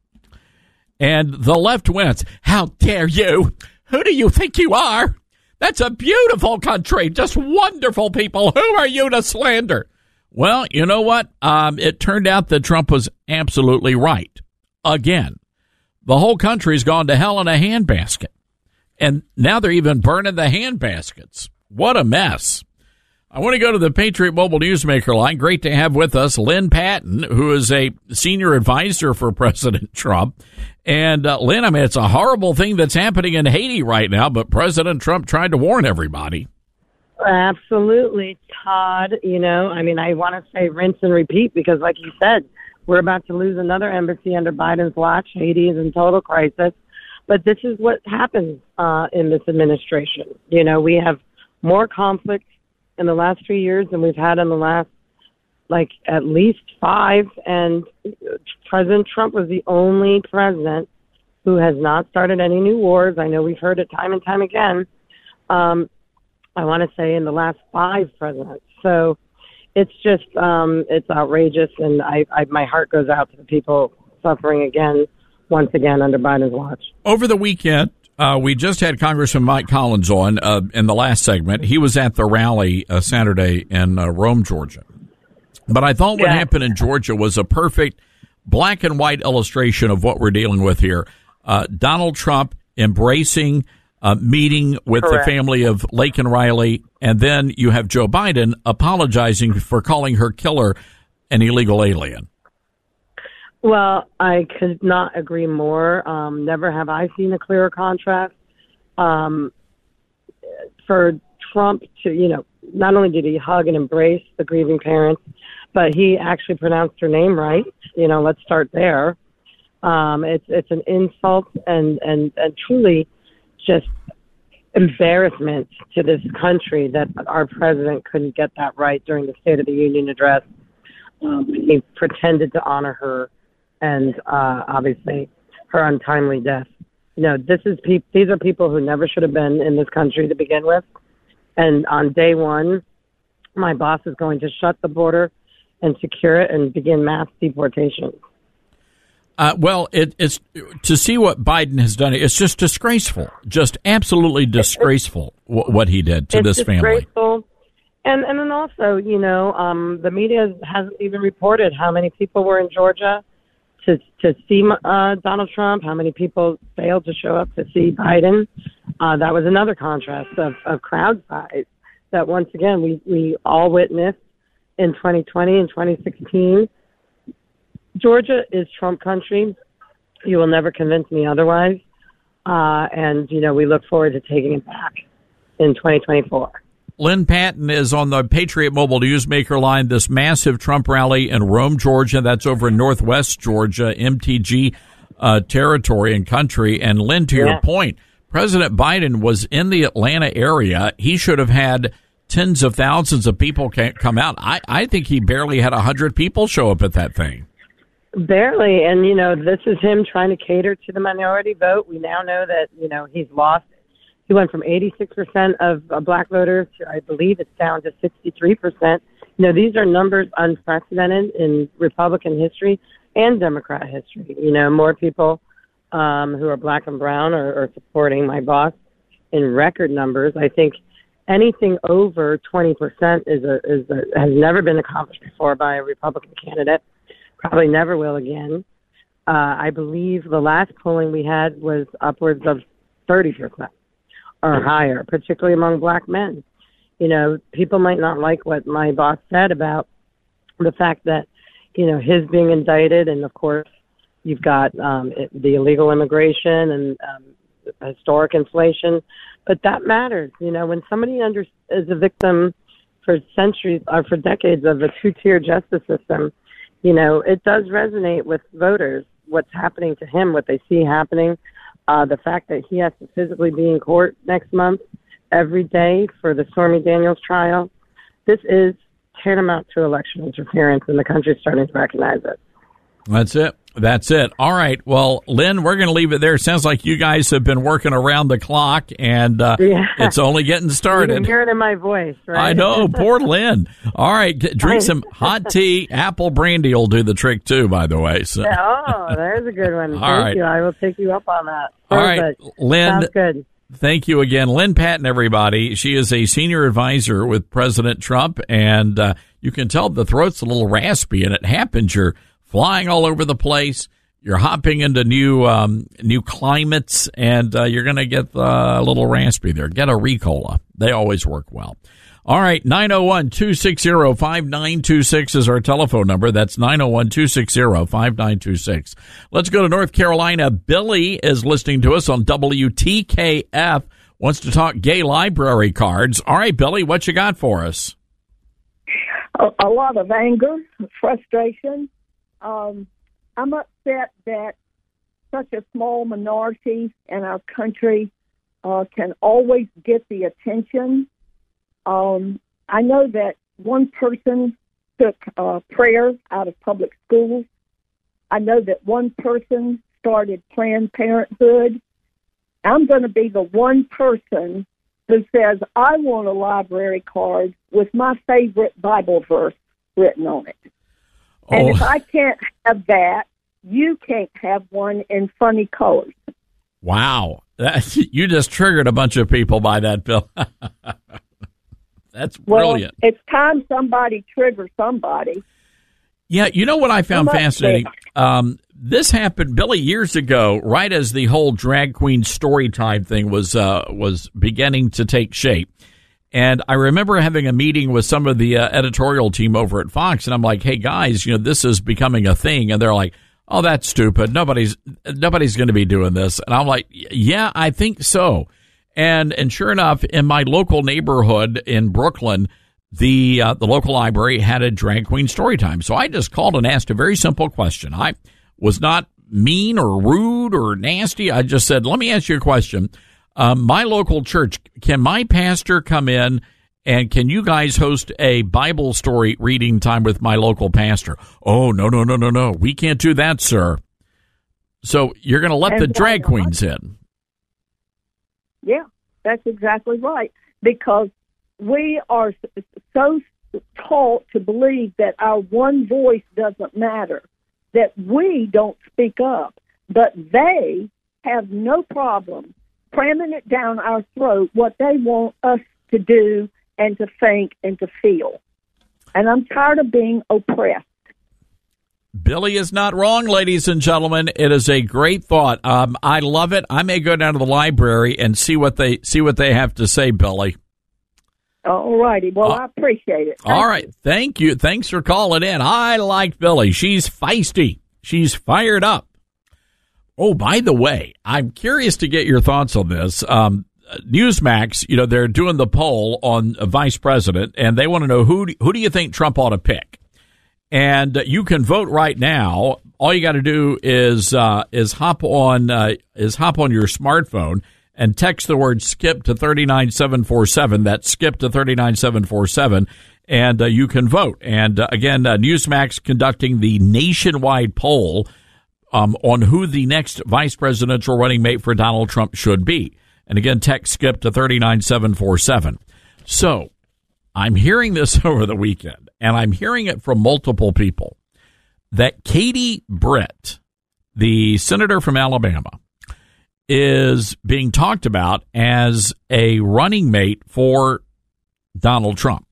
Speaker 2: And the left went, how dare you? Who do you think you are? That's a beautiful country. Just wonderful people. Who are you to slander? Well, you know what? It turned out that Trump was absolutely right. Again, the whole country's gone to hell in a handbasket. And now they're even burning the handbaskets. What a mess. I want to go to the Patriot Mobile Newsmaker line. Great to have with us Lynn Patton, who is a senior advisor for President Trump. And Lynn, I mean, it's a horrible thing that's happening in Haiti right now, but President Trump tried to warn everybody.
Speaker 12: Absolutely, Todd. I want to say rinse and repeat because, like you said, we're about to lose another embassy under Biden's watch. Haiti is in total crisis. But this is what happens in this administration. We have more conflict in the last 3 years than we've had in the last, at least 5. And President Trump was the only president who has not started any new wars. I know we've heard it time and time again. I want to say in the last 5 presidents. So it's just, it's outrageous. And my heart goes out to the people suffering once again under Biden's watch. Over the weekend, we just had Congressman Mike Collins on in the last segment. He was at the rally Saturday in Rome, Georgia. But I thought what happened in Georgia was a perfect black and white illustration of what we're dealing with here. Donald Trump embracing meeting with the family of Laken Riley, and then you have Joe Biden apologizing for calling her killer an illegal alien. Well, I could not agree more. Never have I seen a clearer contrast. For Trump to, not only did he hug and embrace the grieving parents, but he actually pronounced her name right. Let's start there. It's an insult and truly just embarrassment to this country that our president couldn't get that right during the State of the Union address. He pretended to honor her and obviously her untimely death. These are people who never should have been in this country to begin with. And on day one, my boss is going to shut the border and secure it and begin mass deportation.
Speaker 2: It's to see what Biden has done. It's just disgraceful, just absolutely disgraceful what he did to this family.
Speaker 12: It's disgraceful. And then also, the media hasn't even reported how many people were in Georgia to see Donald Trump, how many people failed to show up to see Biden. That was another contrast of crowd size that, once again, we all witnessed in 2020 and 2016. Georgia is Trump country. You will never convince me otherwise. And we look forward to taking it back in 2024.
Speaker 2: Lynn Patton is on the Patriot Mobile Newsmaker line. This massive Trump rally in Rome, Georgia. That's over in northwest Georgia, MTG territory and country. And Lynn, to your point, President Biden was in the Atlanta area. He should have had tens of thousands of people come out. I think he barely had 100 people show up at that thing.
Speaker 12: Barely. And, this is him trying to cater to the minority vote. We now know that, he's lost. He went from 86% of black voters to, I believe it's down to 63%. These are numbers unprecedented in Republican history and Democrat history. More people who are black and brown are supporting my boss in record numbers. I think anything over 20% has never been accomplished before by a Republican candidate. Probably never will again. I believe the last polling we had was upwards of 30% or higher, particularly among black men. People might not like what my boss said about the fact that, his being indicted, and of course you've got the illegal immigration and historic inflation, but that matters. When somebody is a victim for centuries or for decades of a two-tier justice system, it does resonate with voters, what's happening to him, what they see happening, the fact that he has to physically be in court next month every day for the Stormy Daniels trial. This is tantamount to election interference, and the country's starting to recognize it.
Speaker 2: That's it. All right. Well, Lynn, we're going to leave it there. Sounds like you guys have been working around the clock, and it's only getting started.
Speaker 12: You can hear it in my voice, right?
Speaker 2: I know. Poor Lynn. All right. Drink some hot tea. Apple brandy will do the trick, too, by the way. So.
Speaker 12: Oh, there's a good one. Thank you. I will take you up on that.
Speaker 2: All right, Lynn.
Speaker 12: Sounds good.
Speaker 2: Thank you again. Lynn Patton, everybody. She is a senior advisor with President Trump, and you can tell the throat's a little raspy, and it happens. You're flying all over the place. You're hopping into new climates, and you're going to get a little raspy there. Get a Ricola. They always work well. All right, 901-260-5926 is our telephone number. That's 901-260-5926. Let's go to North Carolina. Billy is listening to us on WTKF, wants to talk gay library cards. All right, Billy, what you got for us?
Speaker 14: A lot of anger, frustration. I'm upset that such a small minority in our country can always get the attention. I know that one person took prayer out of public schools. I know that one person started Planned Parenthood. I'm going to be the one person who says, I want a library card with my favorite Bible verse written on it. Oh. And if I can't have that, you can't have one in funny colors.
Speaker 2: Wow. You just triggered a bunch of people by that, Bill. That's brilliant.
Speaker 14: Well, it's time somebody triggers somebody.
Speaker 2: Yeah, you know what I found fascinating? This happened, Billy, years ago, right as the whole drag queen story time thing was beginning to take shape. And I remember having a meeting with some of the editorial team over at Fox, and I'm like, hey, guys, this is becoming a thing. And they're like, oh, that's stupid. Nobody's going to be doing this. And I'm like, yeah, I think so. And sure enough, in my local neighborhood in Brooklyn, the local library had a drag queen story time. So I just called and asked a very simple question. I was not mean or rude or nasty. I just said, let me ask you a question. My local church, can my pastor come in and can you guys host a Bible story reading time with my local pastor? Oh, no. We can't do that, sir. So you're going to let the drag queens in.
Speaker 14: Yeah, that's exactly right. Because we are so taught to believe that our one voice doesn't matter, that we don't speak up, but they have no problem cramming it down our throat what they want us to do and to think and to feel. And I'm tired of being oppressed.
Speaker 2: Billy is not wrong, ladies and gentlemen. It is a great thought. I love it. I may go down to the library and see what they have to say, Billy.
Speaker 14: All righty. Well, I appreciate it.
Speaker 2: All right. Thank you. Thanks for calling in. I like Billy. She's feisty. She's fired up. Oh, by the way, I'm curious to get your thoughts on this. Newsmax, they're doing the poll on vice president, and they want to know who do you think Trump ought to pick? And you can vote right now. All you got to do is hop on your smartphone and text the word skip to 39747. That's skip to 39747, and you can vote. And again, Newsmax conducting the nationwide poll on who the next vice presidential running mate for Donald Trump should be. And again, text skip to 39747. So I'm hearing this over the weekend, and I'm hearing it from multiple people, that Katie Britt, the senator from Alabama, is being talked about as a running mate for Donald Trump.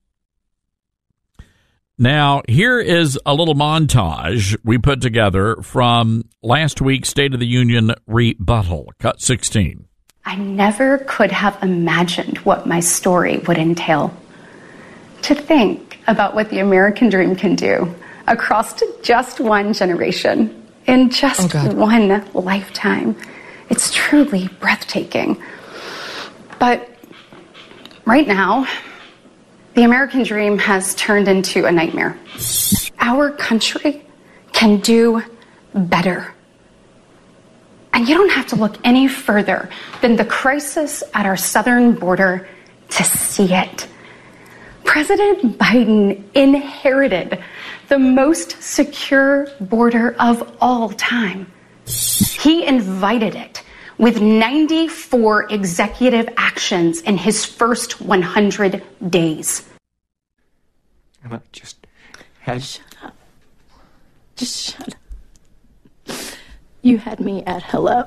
Speaker 2: Now, here is a little montage we put together from last week's State of the Union rebuttal, cut 16.
Speaker 13: I never could have imagined what my story would entail. To think about what the American dream can do across just one generation, in just one lifetime. It's truly breathtaking. But right now, the American dream has turned into a nightmare. Our country can do better. And you don't have to look any further than the crisis at our southern border to see it. President Biden inherited the most secure border of all time. He invited it with 94 executive actions in his first 100 days.
Speaker 15: Emma, just shut up. Just shut up. You had me at hello.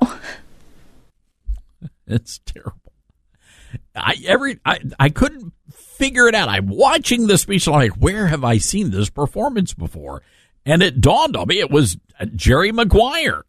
Speaker 2: It's terrible. I couldn't figure it out. I'm watching the speech and I'm like, where have I seen this performance before? And it dawned on me it was Jerry Maguire.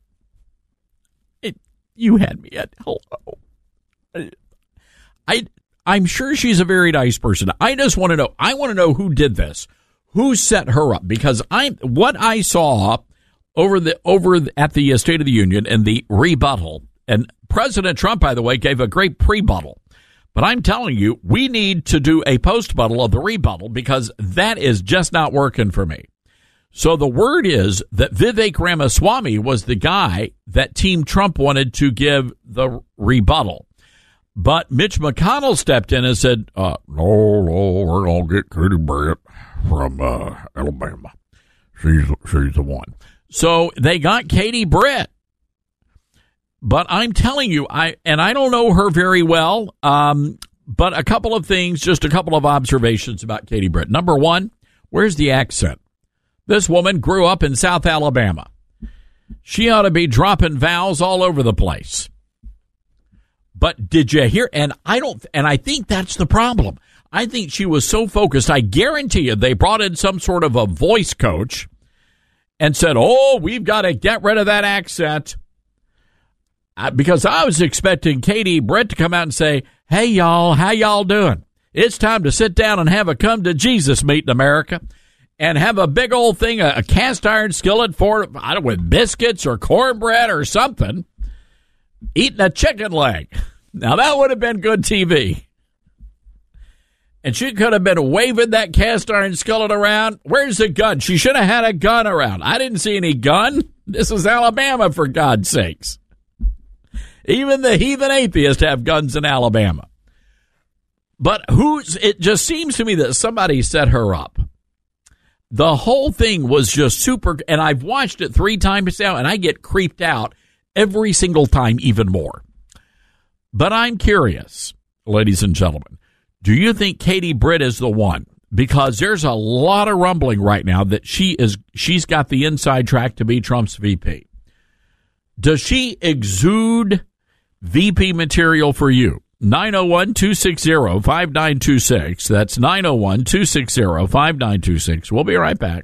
Speaker 2: You had me at hello. I'm sure she's a very nice person. I just want to know. I want to know who did this, who set her up, because what I saw over at the State of the Union and the rebuttal, and President Trump, by the way, gave a great pre-buttal. But I'm telling you, we need to do a post-buttal of the rebuttal because that is just not working for me. So the word is that Vivek Ramaswamy was the guy that Team Trump wanted to give the rebuttal. But Mitch McConnell stepped in and said, no, we're going to get Katie Britt from Alabama. She's the one. So they got Katie Britt. But I'm telling you, I don't know her very well, but a couple of things, just a couple of observations about Katie Britt. Number one, where's the accent? This woman grew up in South Alabama. She ought to be dropping vowels all over the place. But did you hear? And I think that's the problem. I think she was so focused. I guarantee you they brought in some sort of a voice coach and said, oh, we've got to get rid of that accent. Because I was expecting Katie Britt to come out and say, hey, y'all, how y'all doing? It's time to sit down and have a come to Jesus meet in America and have a big old thing, a cast iron skillet with biscuits or cornbread or something, eating a chicken leg. Now, that would have been good TV. And she could have been waving that cast iron skillet around. Where's the gun? She should have had a gun around. I didn't see any gun. This is Alabama, for God's sakes. Even the heathen atheists have guns in Alabama. But it just seems to me that somebody set her up. The whole thing was just super, and I've watched it 3 times now, and I get creeped out every single time even more. But I'm curious, ladies and gentlemen, do you think Katie Britt is the one? Because there's a lot of rumbling right now that she's got the inside track to be Trump's VP. Does she exude VP material for you? 901-260-5926. That's 901-260-5926. We'll be right back.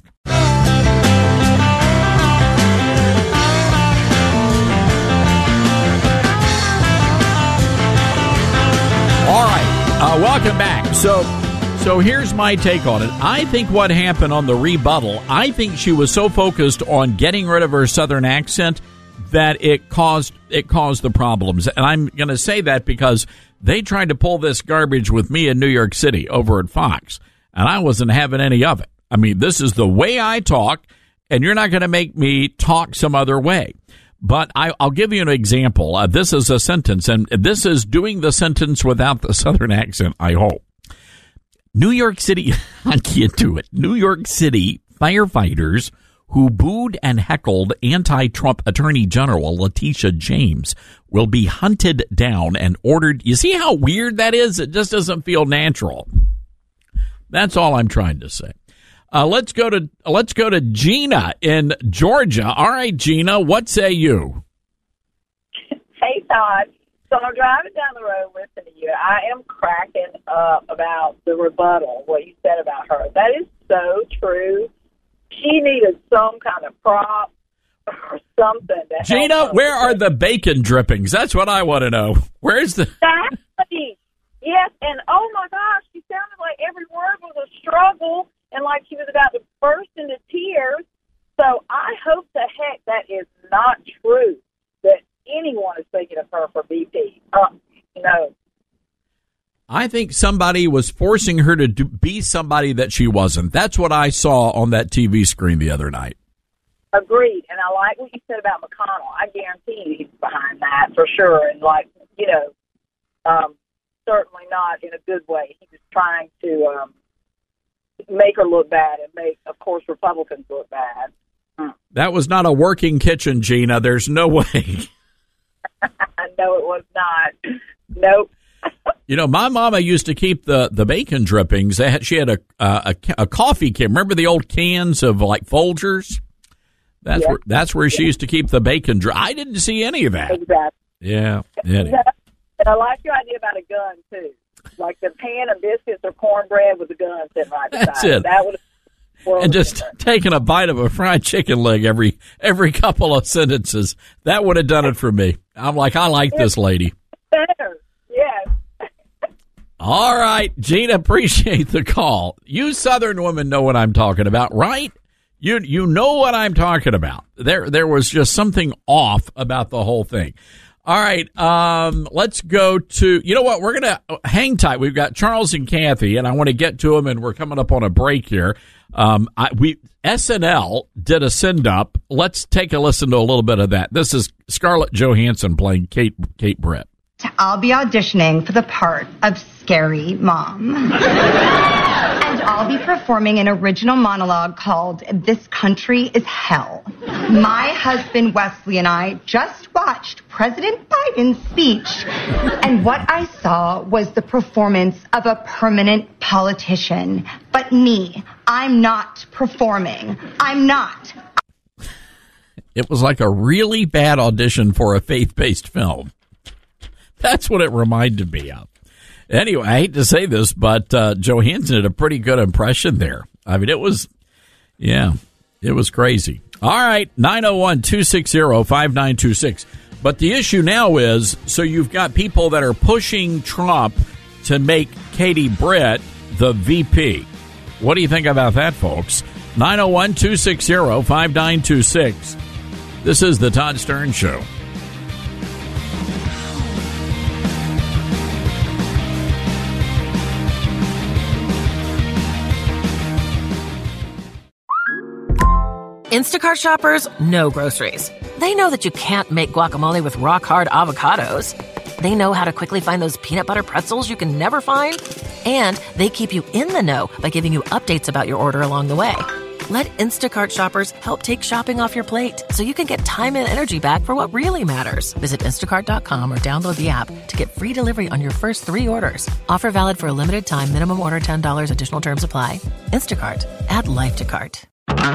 Speaker 2: All right. Welcome back. So here's my take on it. I think what happened on the rebuttal, I think she was so focused on getting rid of her Southern accent that it caused the problems. And I'm going to say that because they tried to pull this garbage with me in New York City over at Fox, and I wasn't having any of it. I mean, this is the way I talk, and you're not going to make me talk some other way. But I'll give you an example. This is a sentence, and this is doing the sentence without the Southern accent, I hope. New York City, I can't do it. New York City firefighters who booed and heckled anti-Trump Attorney General Letitia James will be hunted down and ordered. You see how weird that is? It just doesn't feel natural. That's all I'm trying to say. Let's go to Gina in Georgia. All right, Gina, what say you?
Speaker 16: Hey, Todd. So I'm driving down the road listening to you. I am cracking up about the rebuttal, what you said about her. That is so true. She needed some kind of prop or something.
Speaker 2: Gina, where are the bacon drippings? That's what I want to know. Where's the...
Speaker 16: Exactly. Yes, and oh my gosh, she sounded like every word was a struggle and like she was about to burst into tears. So I hope the heck that is not true, that anyone is thinking of her for VP. No.
Speaker 2: I think somebody was forcing her to be somebody that she wasn't. That's what I saw on that TV screen the other night.
Speaker 16: Agreed. And I like what you said about McConnell. I guarantee you he's behind that for sure. And certainly not in a good way. He was trying to make her look bad and make, of course, Republicans look bad.
Speaker 2: That was not a working kitchen, Gina. There's no way.
Speaker 16: No, it was not. Nope.
Speaker 2: You know, my mama used to keep the bacon drippings. She had a coffee can. Remember the old cans of like Folgers? That's where she used to keep the bacon. I didn't see any of that.
Speaker 16: Exactly.
Speaker 2: Yeah.
Speaker 16: And I like your idea about a gun too, like the pan of biscuits or cornbread with a gun sitting right beside.
Speaker 2: That's it.
Speaker 16: That would.
Speaker 2: And just taking a bite of a fried chicken leg every couple of sentences. That would have done it for me. I'm like, I like this lady.
Speaker 16: Better. Yes.
Speaker 2: All right, Gina, appreciate the call. You Southern women know what I'm talking about, right? You know what I'm talking about. There was just something off about the whole thing. All right, let's go to, you know what, we're going to hang tight. We've got Charles and Kathy, and I want to get to them, and we're coming up on a break here. SNL did a send-up. Let's take a listen to a little bit of that. This is Scarlett Johansson playing Kate Britt.
Speaker 17: I'll be auditioning for the part of Scary Mom. And I'll be performing an original monologue called This Country is Hell. My husband Wesley and I just watched President Biden's speech, and what I saw was the performance of a permanent politician. But me, I'm not performing. I'm not.
Speaker 2: It was like a really bad audition for a faith-based film. That's what it reminded me of. Anyway, I hate to say this, but Johansson did a pretty good impression there. I mean, it was crazy. All right, 901-260-5926. But the issue now is, so you've got people that are pushing Trump to make Katie Britt the VP. What do you think about that, folks? 901-260-5926. This is the Todd Stern Show.
Speaker 18: Instacart shoppers know groceries. They know that you can't make guacamole with rock-hard avocados. They know how to quickly find those peanut butter pretzels you can never find. And they keep you in the know by giving you updates about your order along the way. Let Instacart shoppers help take shopping off your plate so you can get time and energy back for what really matters. Visit instacart.com or download the app to get free delivery on your first 3 orders. Offer valid for a limited time. Minimum order $10. Additional terms apply. Instacart. Add life to cart.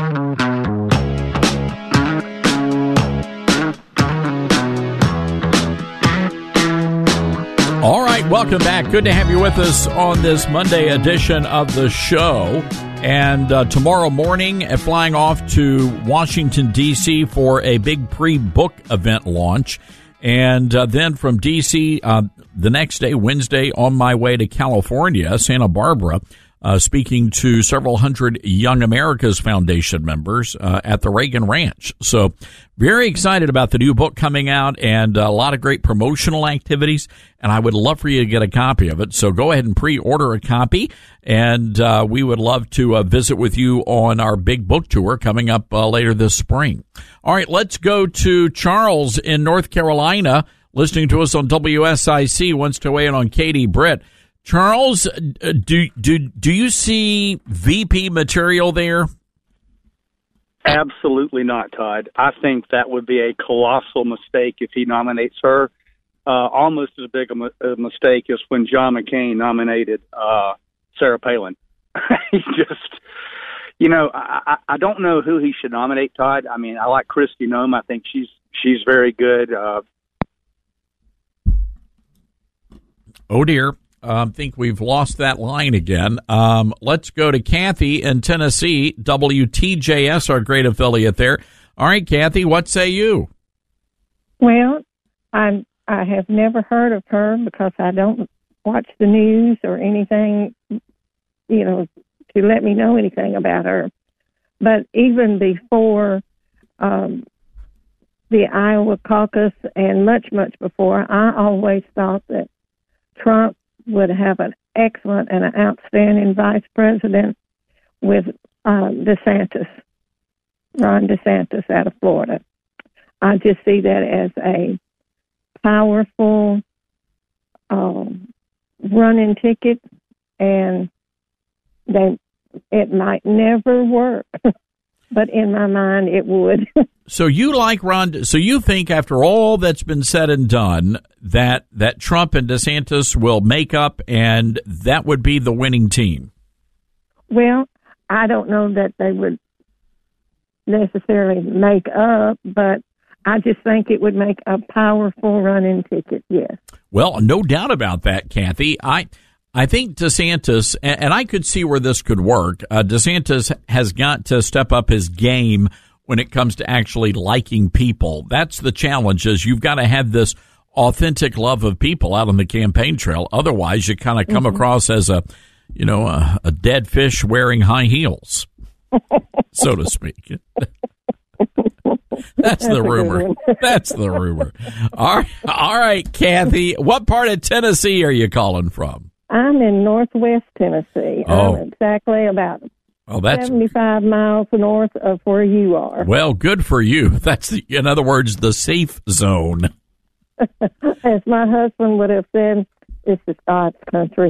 Speaker 2: All right, welcome back. Good to have you with us on this Monday edition of the show. And tomorrow morning, flying off to Washington, D.C. for a big pre-book event launch. And then from D.C., the next day, Wednesday, on my way to California, Santa Barbara, speaking to several hundred Young America's Foundation members at the Reagan Ranch. So very excited about the new book coming out and a lot of great promotional activities. And I would love for you to get a copy of it. So go ahead and pre-order a copy. And we would love to visit with you on our big book tour coming up later this spring. All right, let's go to Charles in North Carolina, listening to us on WSIC, wants to weigh in on Katie Britt. Charles, do you see VP material there?
Speaker 19: Absolutely not, Todd. I think that would be a colossal mistake if he nominates her. Almost as big a mistake as when John McCain nominated Sarah Palin. He just, I don't know who he should nominate, Todd. I mean, I like Kristi Noem. I think she's very good.
Speaker 2: Oh dear. I think we've lost that line again. Let's go to Kathy in Tennessee, WTJS, our great affiliate there. All right, Kathy, what say you?
Speaker 20: Well, I have never heard of her because I don't watch the news or anything, to let me know anything about her. But even before the Iowa caucus and much, much before, I always thought that Trump would have an excellent and an outstanding vice president with DeSantis, Ron DeSantis out of Florida. I just see that as a powerful running ticket, and it might never work, but in my mind it would.
Speaker 2: So you like Ron? So you think after all that's been said and done that Trump and DeSantis will make up, and that would be the winning team?
Speaker 20: Well, I don't know that they would necessarily make up, but I just think it would make a powerful running ticket. Yes.
Speaker 2: Well, no doubt about that, Kathy. I think DeSantis, and I could see where this could work. DeSantis has got to step up his game when it comes to actually liking people. That's the challenge, is you've got to have this authentic love of people out on the campaign trail. Otherwise, you kind of come across as a dead fish wearing high heels, so to speak. That's the rumor. That's the rumor. All right, Kathy, what part of Tennessee are you calling from?
Speaker 20: I'm in Northwest Tennessee.
Speaker 2: Oh.
Speaker 20: I'm exactly about
Speaker 2: that's
Speaker 20: 75 miles north of where you are.
Speaker 2: Well, good for you. That's, in other words, the safe zone.
Speaker 20: As my husband would have said, this is God's country.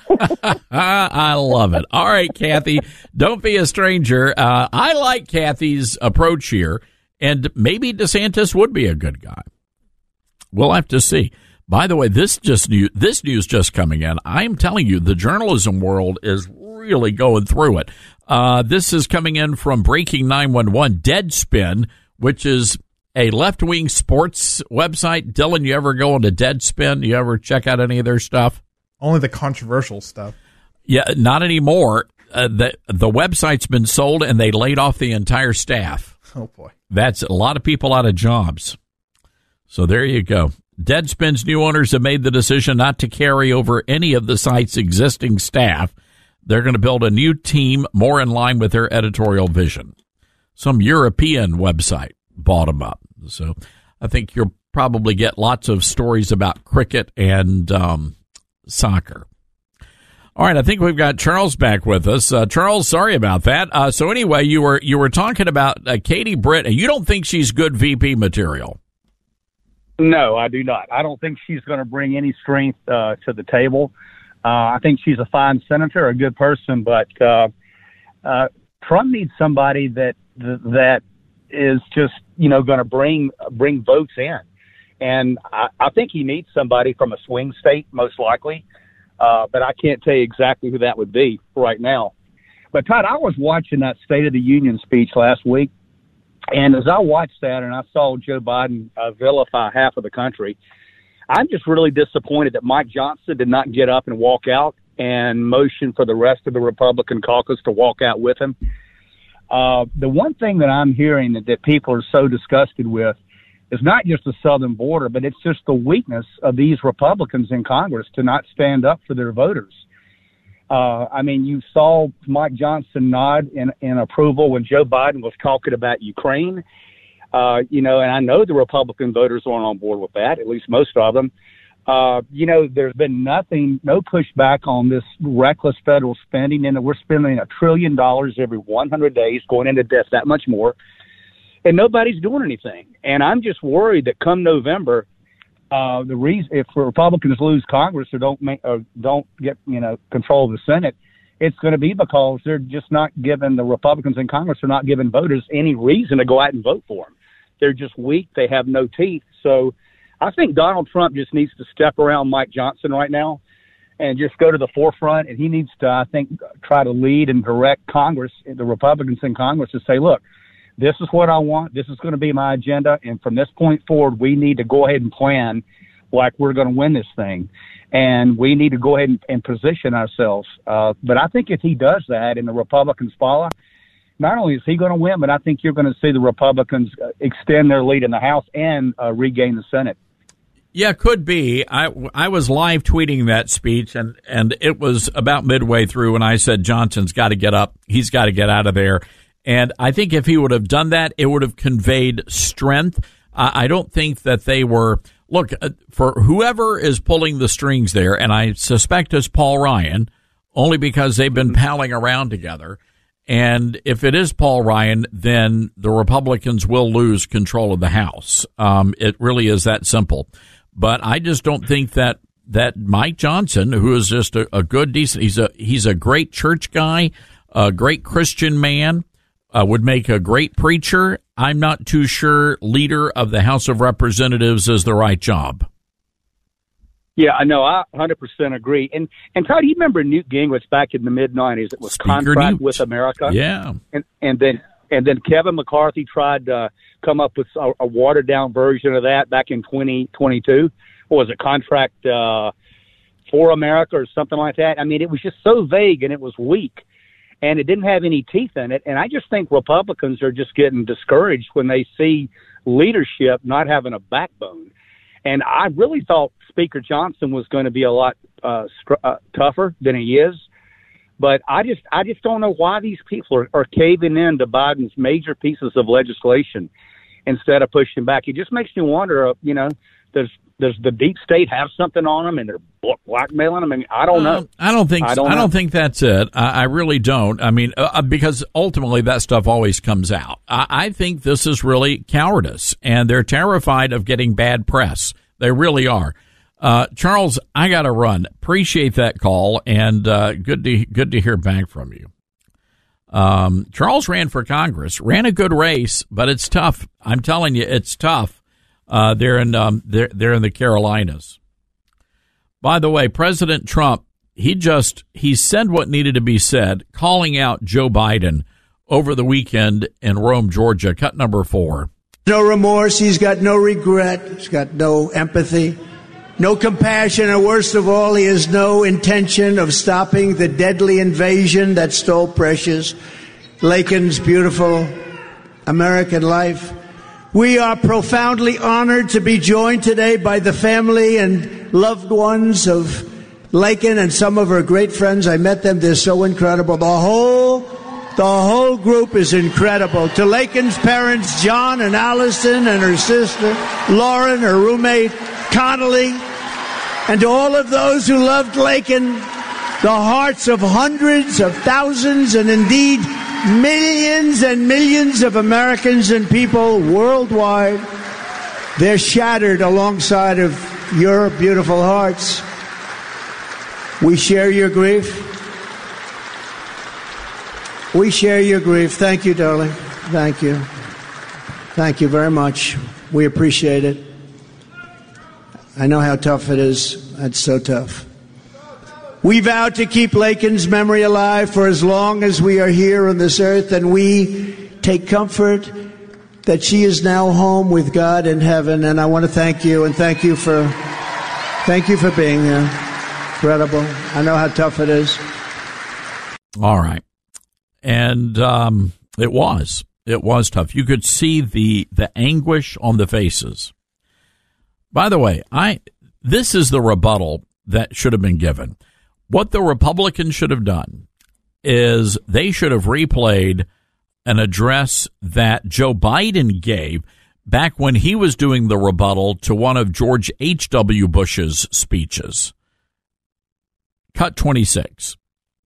Speaker 2: I love it. All right, Kathy, don't be a stranger. I like Kathy's approach here, and maybe DeSantis would be a good guy. We'll have to see. By the way, this news just coming in. I'm telling you, the journalism world is really going through it. This is coming in from Breaking 911, Deadspin, which is a left-wing sports website. Dylan, you ever go into Deadspin? You ever check out any of their stuff?
Speaker 24: Only the controversial stuff.
Speaker 2: Yeah, not anymore. The website's been sold, and they laid off the entire staff.
Speaker 24: Oh, boy.
Speaker 2: That's a lot of people out of jobs. So there you go. Deadspin's new owners have made the decision not to carry over any of the site's existing staff. They're going to build a new team more in line with their editorial vision. Some European website bought them up. So I think you'll probably get lots of stories about cricket and soccer. All right, I think we've got Charles back with us. Charles, sorry about that. So anyway, you were talking about Katie Britt. You don't think she's good VP material?
Speaker 19: No, I do not. I don't think she's going to bring any strength to the table. I think she's a fine senator, a good person, but Trump needs somebody that is just, going to bring votes in. And I think he needs somebody from a swing state, most likely. But I can't tell you exactly who that would be right now. But, Todd, I was watching that State of the Union speech last week, and as I watched that and I saw Joe Biden vilify half of the country, I'm just really disappointed that Mike Johnson did not get up and walk out and motion for the rest of the Republican caucus to walk out with him. The one thing that I'm hearing that people are so disgusted with is not just the southern border, but it's just the weakness of these Republicans in Congress to not stand up for their voters. You saw Mike Johnson nod in approval when Joe Biden was talking about Ukraine. And I know the Republican voters aren't on board with that, at least most of them. There's been no pushback on this reckless federal spending, and we're spending $1 trillion every 100 days, going into debt that much more. And nobody's doing anything. And I'm just worried that come November, the reason if Republicans lose Congress or don't get control of the Senate, it's going to be because they're just not giving the Republicans in Congress are not giving voters any reason to go out and vote for them. They're just weak. They have no teeth. So I think Donald Trump just needs to step around Mike Johnson right now and just go to the forefront. And he needs to, I think, try to lead and direct Congress, the Republicans in Congress, to say, look, this is what I want. This is going to be my agenda. And from this point forward, we need to go ahead and plan like we're going to win this thing. And we need to go ahead and position ourselves. But I think if he does that and the Republicans follow, not only is he going to win, but I think you're going to see the Republicans extend their lead in the House and regain the Senate.
Speaker 2: Yeah, could be. I was live tweeting that speech, and it was about midway through, and I said, Johnson's got to get up. He's got to get out of there. And I think if he would have done that, it would have conveyed strength. I don't think that they were – look, for whoever is pulling the strings there, and I suspect it's Paul Ryan, only because they've been palling around together. And if it is Paul Ryan, then the Republicans will lose control of the House. It really is that simple. But I just don't think that Mike Johnson, who is just a good, decent – he's a great church guy, a great Christian man, would make a great preacher. I'm not too sure leader of the House of Representatives is the right job.
Speaker 19: Yeah, I know. I 100% agree. And Todd, do you remember Newt Gingrich back in the mid-'90s? It was
Speaker 2: Speaker
Speaker 19: Contract
Speaker 2: Newt.
Speaker 19: with America.
Speaker 2: Yeah.
Speaker 19: And then Kevin McCarthy tried to come up with a watered-down version of that back in 2022. What was it, Contract for America or something like that? I mean, it was just so vague and it was weak. And it didn't have any teeth in it. And I just think Republicans are just getting discouraged when they see leadership not having a backbone. And I really thought Speaker Johnson was going to be a lot tougher than he is. But I just don't know why these people are caving in to Biden's major pieces of legislation instead of pushing back. It just makes me wonder, does the deep state have something on them and they're blackmailing them? I mean, I don't know.
Speaker 2: I don't think that's it. I really don't. I mean, because ultimately that stuff always comes out. I think this is really cowardice, and they're terrified of getting bad press. They really are. Charles, I got to run. Appreciate that call, and good to hear back from you. Charles ran for Congress, ran a good race, but it's tough. I'm telling you, it's tough. They're in the Carolinas. By the way, President Trump, he said what needed to be said, calling out Joe Biden over the weekend in Rome, Georgia. Cut number 4.
Speaker 1: No remorse. He's got no regret. He's got no empathy, no compassion, and worst of all, he has no intention of stopping the deadly invasion that stole precious Lakin's beautiful American life. We are profoundly honored to be joined today by the family and loved ones of Lakin and some of her great friends. I met them. They're so incredible. The whole group is incredible. To Lakin's parents, John and Allison, and her sister, Lauren, her roommate, Connolly, and to all of those who loved Lakin the hearts of hundreds of thousands and indeed millions and millions of Americans and people worldwide. They're shattered alongside of your beautiful hearts. We share your grief. We share your grief. Thank you, darling. Thank you. Thank you very much. We appreciate it. I know how tough it is. That's so tough. We vow to keep Lakin's memory alive for as long as we are here on this earth, and we take comfort that she is now home with God in heaven. And I want to thank you, and thank you for being here. Incredible. I know how tough it is.
Speaker 2: All right. And it was tough. You could see the anguish on the faces. By the way, this is the rebuttal that should have been given. What the Republicans should have done is they should have replayed an address that Joe Biden gave back when he was doing the rebuttal to one of George H.W. Bush's speeches. Cut 26.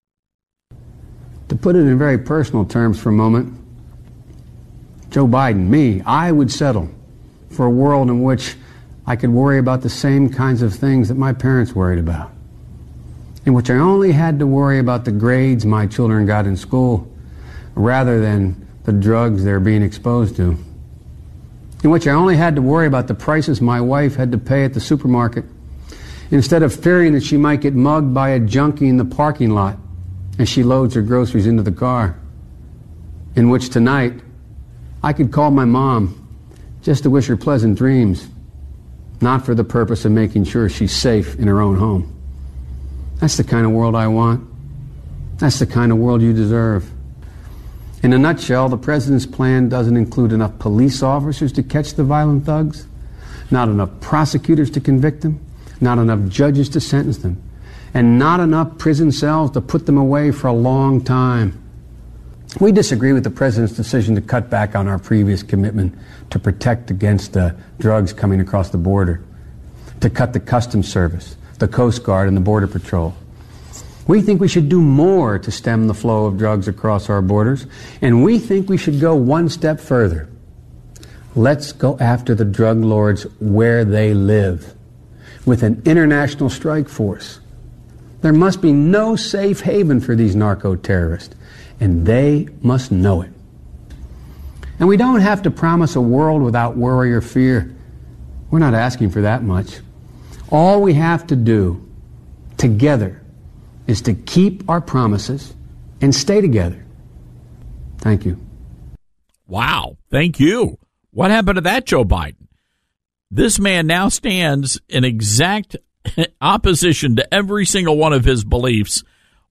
Speaker 7: To put it in very personal terms for a moment, Joe Biden, I would settle for a world in which I could worry about the same kinds of things that my parents worried about, in which I only had to worry about the grades my children got in school rather than the drugs they're being exposed to, in which I only had to worry about the prices my wife had to pay at the supermarket instead of fearing that she might get mugged by a junkie in the parking lot as she loads her groceries into the car, in which tonight I could call my mom just to wish her pleasant dreams, not for the purpose of making sure she's safe in her own home. That's the kind of world I want. That's the kind of world you deserve. In a nutshell, the president's plan doesn't include enough police officers to catch the violent thugs, not enough prosecutors to convict them, not enough judges to sentence them, and not enough prison cells to put them away for a long time. We disagree with the president's decision to cut back on our previous commitment to protect against drugs coming across the border, to cut the Customs Service, the Coast Guard, and the Border Patrol. We think we should do more to stem the flow of drugs across our borders, and we think we should go one step further. Let's go after the drug lords where they live, with an international strike force. There must be no safe haven for these narco-terrorists, and they must know it. And we don't have to promise a world without worry or fear. We're not asking for that much. All we have to do together is to keep our promises and stay together. Thank you.
Speaker 2: Wow. Thank you. What happened to that, Joe Biden? This man now stands in exact opposition to every single one of his beliefs,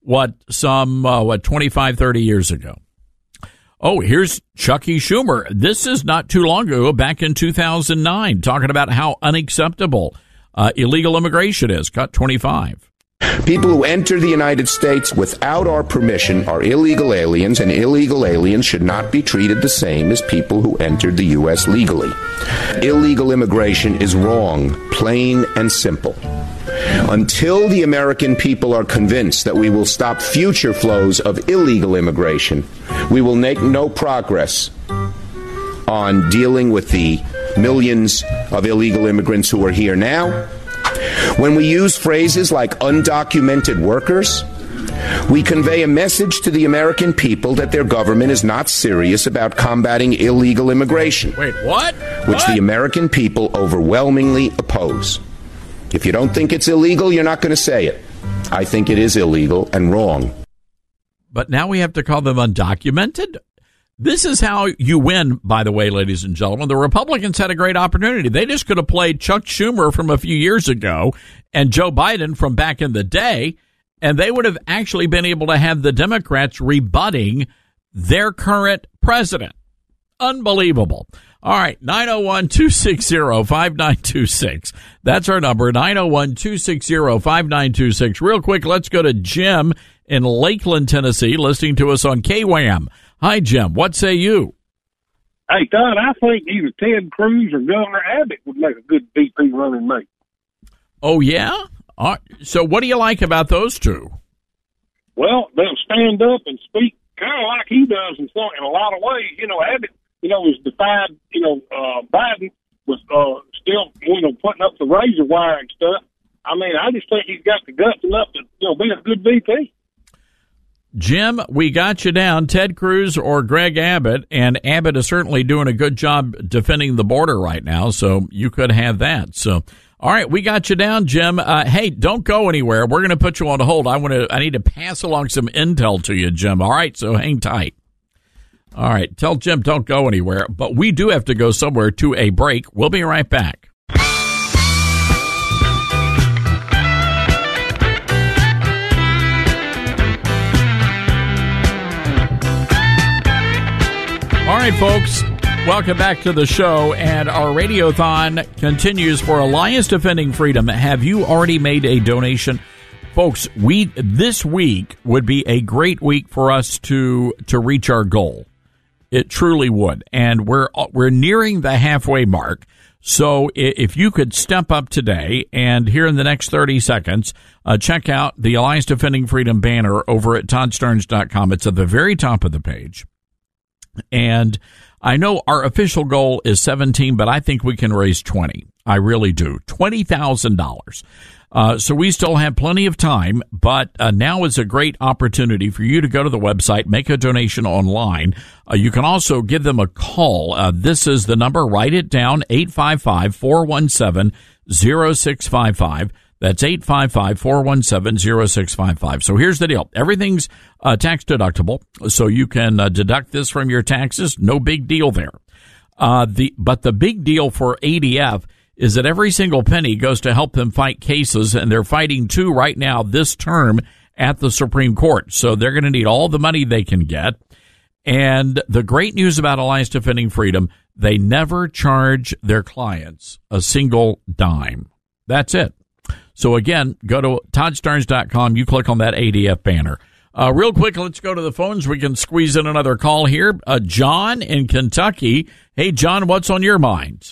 Speaker 2: 25, 30 years ago. Oh, here's Chucky Schumer. This is not too long ago, back in 2009, talking about how unacceptable illegal immigration is. Cut 25.
Speaker 21: People who enter the United States without our permission are illegal aliens, and illegal aliens should not be treated the same as people who entered the U.S. legally. Illegal immigration is wrong, plain and simple. Until the American people are convinced that we will stop future flows of illegal immigration, we will make no progress on dealing with the millions of illegal immigrants who are here now. When we use phrases like undocumented workers, we convey a message to the American people that their government is not serious about combating illegal immigration.
Speaker 2: Wait, what?
Speaker 21: Which the American people overwhelmingly oppose. If you don't think it's illegal, you're not going to say it. I think it is illegal and wrong.
Speaker 2: But now we have to call them undocumented? This is how you win, by the way, ladies and gentlemen. The Republicans had a great opportunity. They just could have played Chuck Schumer from a few years ago and Joe Biden from back in the day, and they would have actually been able to have the Democrats rebutting their current president. Unbelievable. All right, 901-260-5926. That's our number, 901-260-5926. Real quick, let's go to Jim in Lakeland, Tennessee, listening to us on KWAM. Hi, Jim. What say you?
Speaker 22: Hey, Todd, I think either Ted Cruz or Governor Abbott would make a good VP running mate.
Speaker 2: Oh, yeah? So what do you like about those two?
Speaker 22: well, they'll stand up and speak kind of like he does in a lot of ways. Abbott, was defied, Biden was still, putting up the razor wire and stuff. I mean, I just think he's got the guts enough to, be a good VP.
Speaker 2: Jim, we got you down, Ted Cruz or Greg Abbott, and Abbott is certainly doing a good job defending the border right now, so you could have that. So, all right, we got you down, Jim. Hey, don't go anywhere. We're going to put you on hold. I need to pass along some intel to you, Jim. All right, so hang tight. All right, tell Jim don't go anywhere, but we do have to go somewhere to a break. We'll be right back. All right, folks, welcome back to the show, and our Radiothon continues for Alliance Defending Freedom. Have you already made a donation? Folks, this week would be a great week for us to reach our goal. It truly would, and we're nearing the halfway mark. So if you could step up today and here in the next 30 seconds, check out the Alliance Defending Freedom banner over at ToddStarnes.com. It's at the very top of the page. And I know our official goal is 17, but I think we can raise 20. I really do. $20,000. So we still have plenty of time, but now is a great opportunity for you to go to the website, make a donation online. You can also give them a call. This is the number. Write it down, 855-417-0655. That's 855-417-0655. So here's the deal. Everything's tax deductible, so you can deduct this from your taxes. No big deal there. But the big deal for ADF is that every single penny goes to help them fight cases, and they're fighting two right now this term at the Supreme Court. So they're going to need all the money they can get. And the great news about Alliance Defending Freedom, they never charge their clients a single dime. That's it. So again, go to ToddStarnes.com. You click on that ADF banner. Real quick, let's go to the phones. We can squeeze in another call here. John in Kentucky. Hey, John, what's on your mind?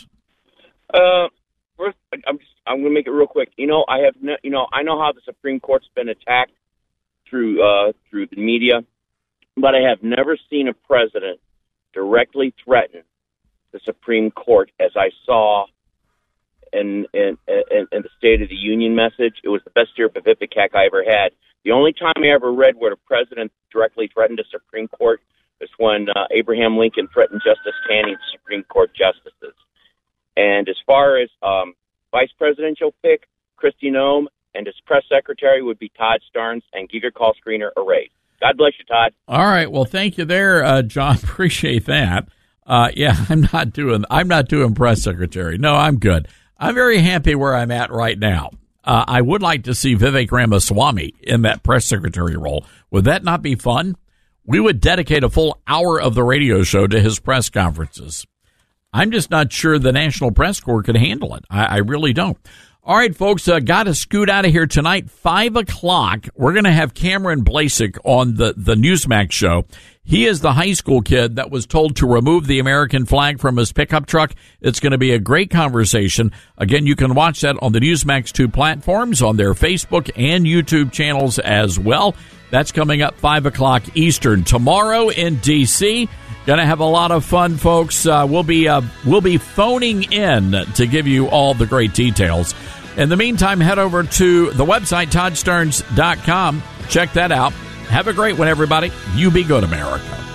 Speaker 5: First, I'm going to make it real quick. I know how the Supreme Court's been attacked through the media, but I have never seen a president directly threaten the Supreme Court as I saw in the State of the Union message. It was the best year of Vivicac I ever had. The only time I ever read where the president directly threatened the Supreme Court was when Abraham Lincoln threatened Justice Tanning's Supreme Court justices. And as far as vice presidential pick, Kristi Noem, and his press secretary would be Todd Starnes, and Giga Call Screener Array. God bless you, Todd.
Speaker 2: All right. Well, thank you there, John. Appreciate that. Yeah, I'm not doing press secretary. No, I'm good. I'm very happy where I'm at right now. I would like to see Vivek Ramaswamy in that press secretary role. Would that not be fun? We would dedicate a full hour of the radio show to his press conferences. I'm just not sure the National Press Corps could handle it. I really don't. All right, folks, got to scoot out of here tonight. 5 o'clock, we're going to have Cameron Blasek on the Newsmax show. He is the high school kid that was told to remove the American flag from his pickup truck. It's going to be a great conversation. Again, you can watch that on the Newsmax 2 platforms, on their Facebook and YouTube channels as well. That's coming up 5 o'clock Eastern. Tomorrow in D.C., going to have a lot of fun, folks. We'll be phoning in to give you all the great details. In the meantime, head over to the website, ToddStarnes.com. Check that out. Have a great one, everybody. You be good, America.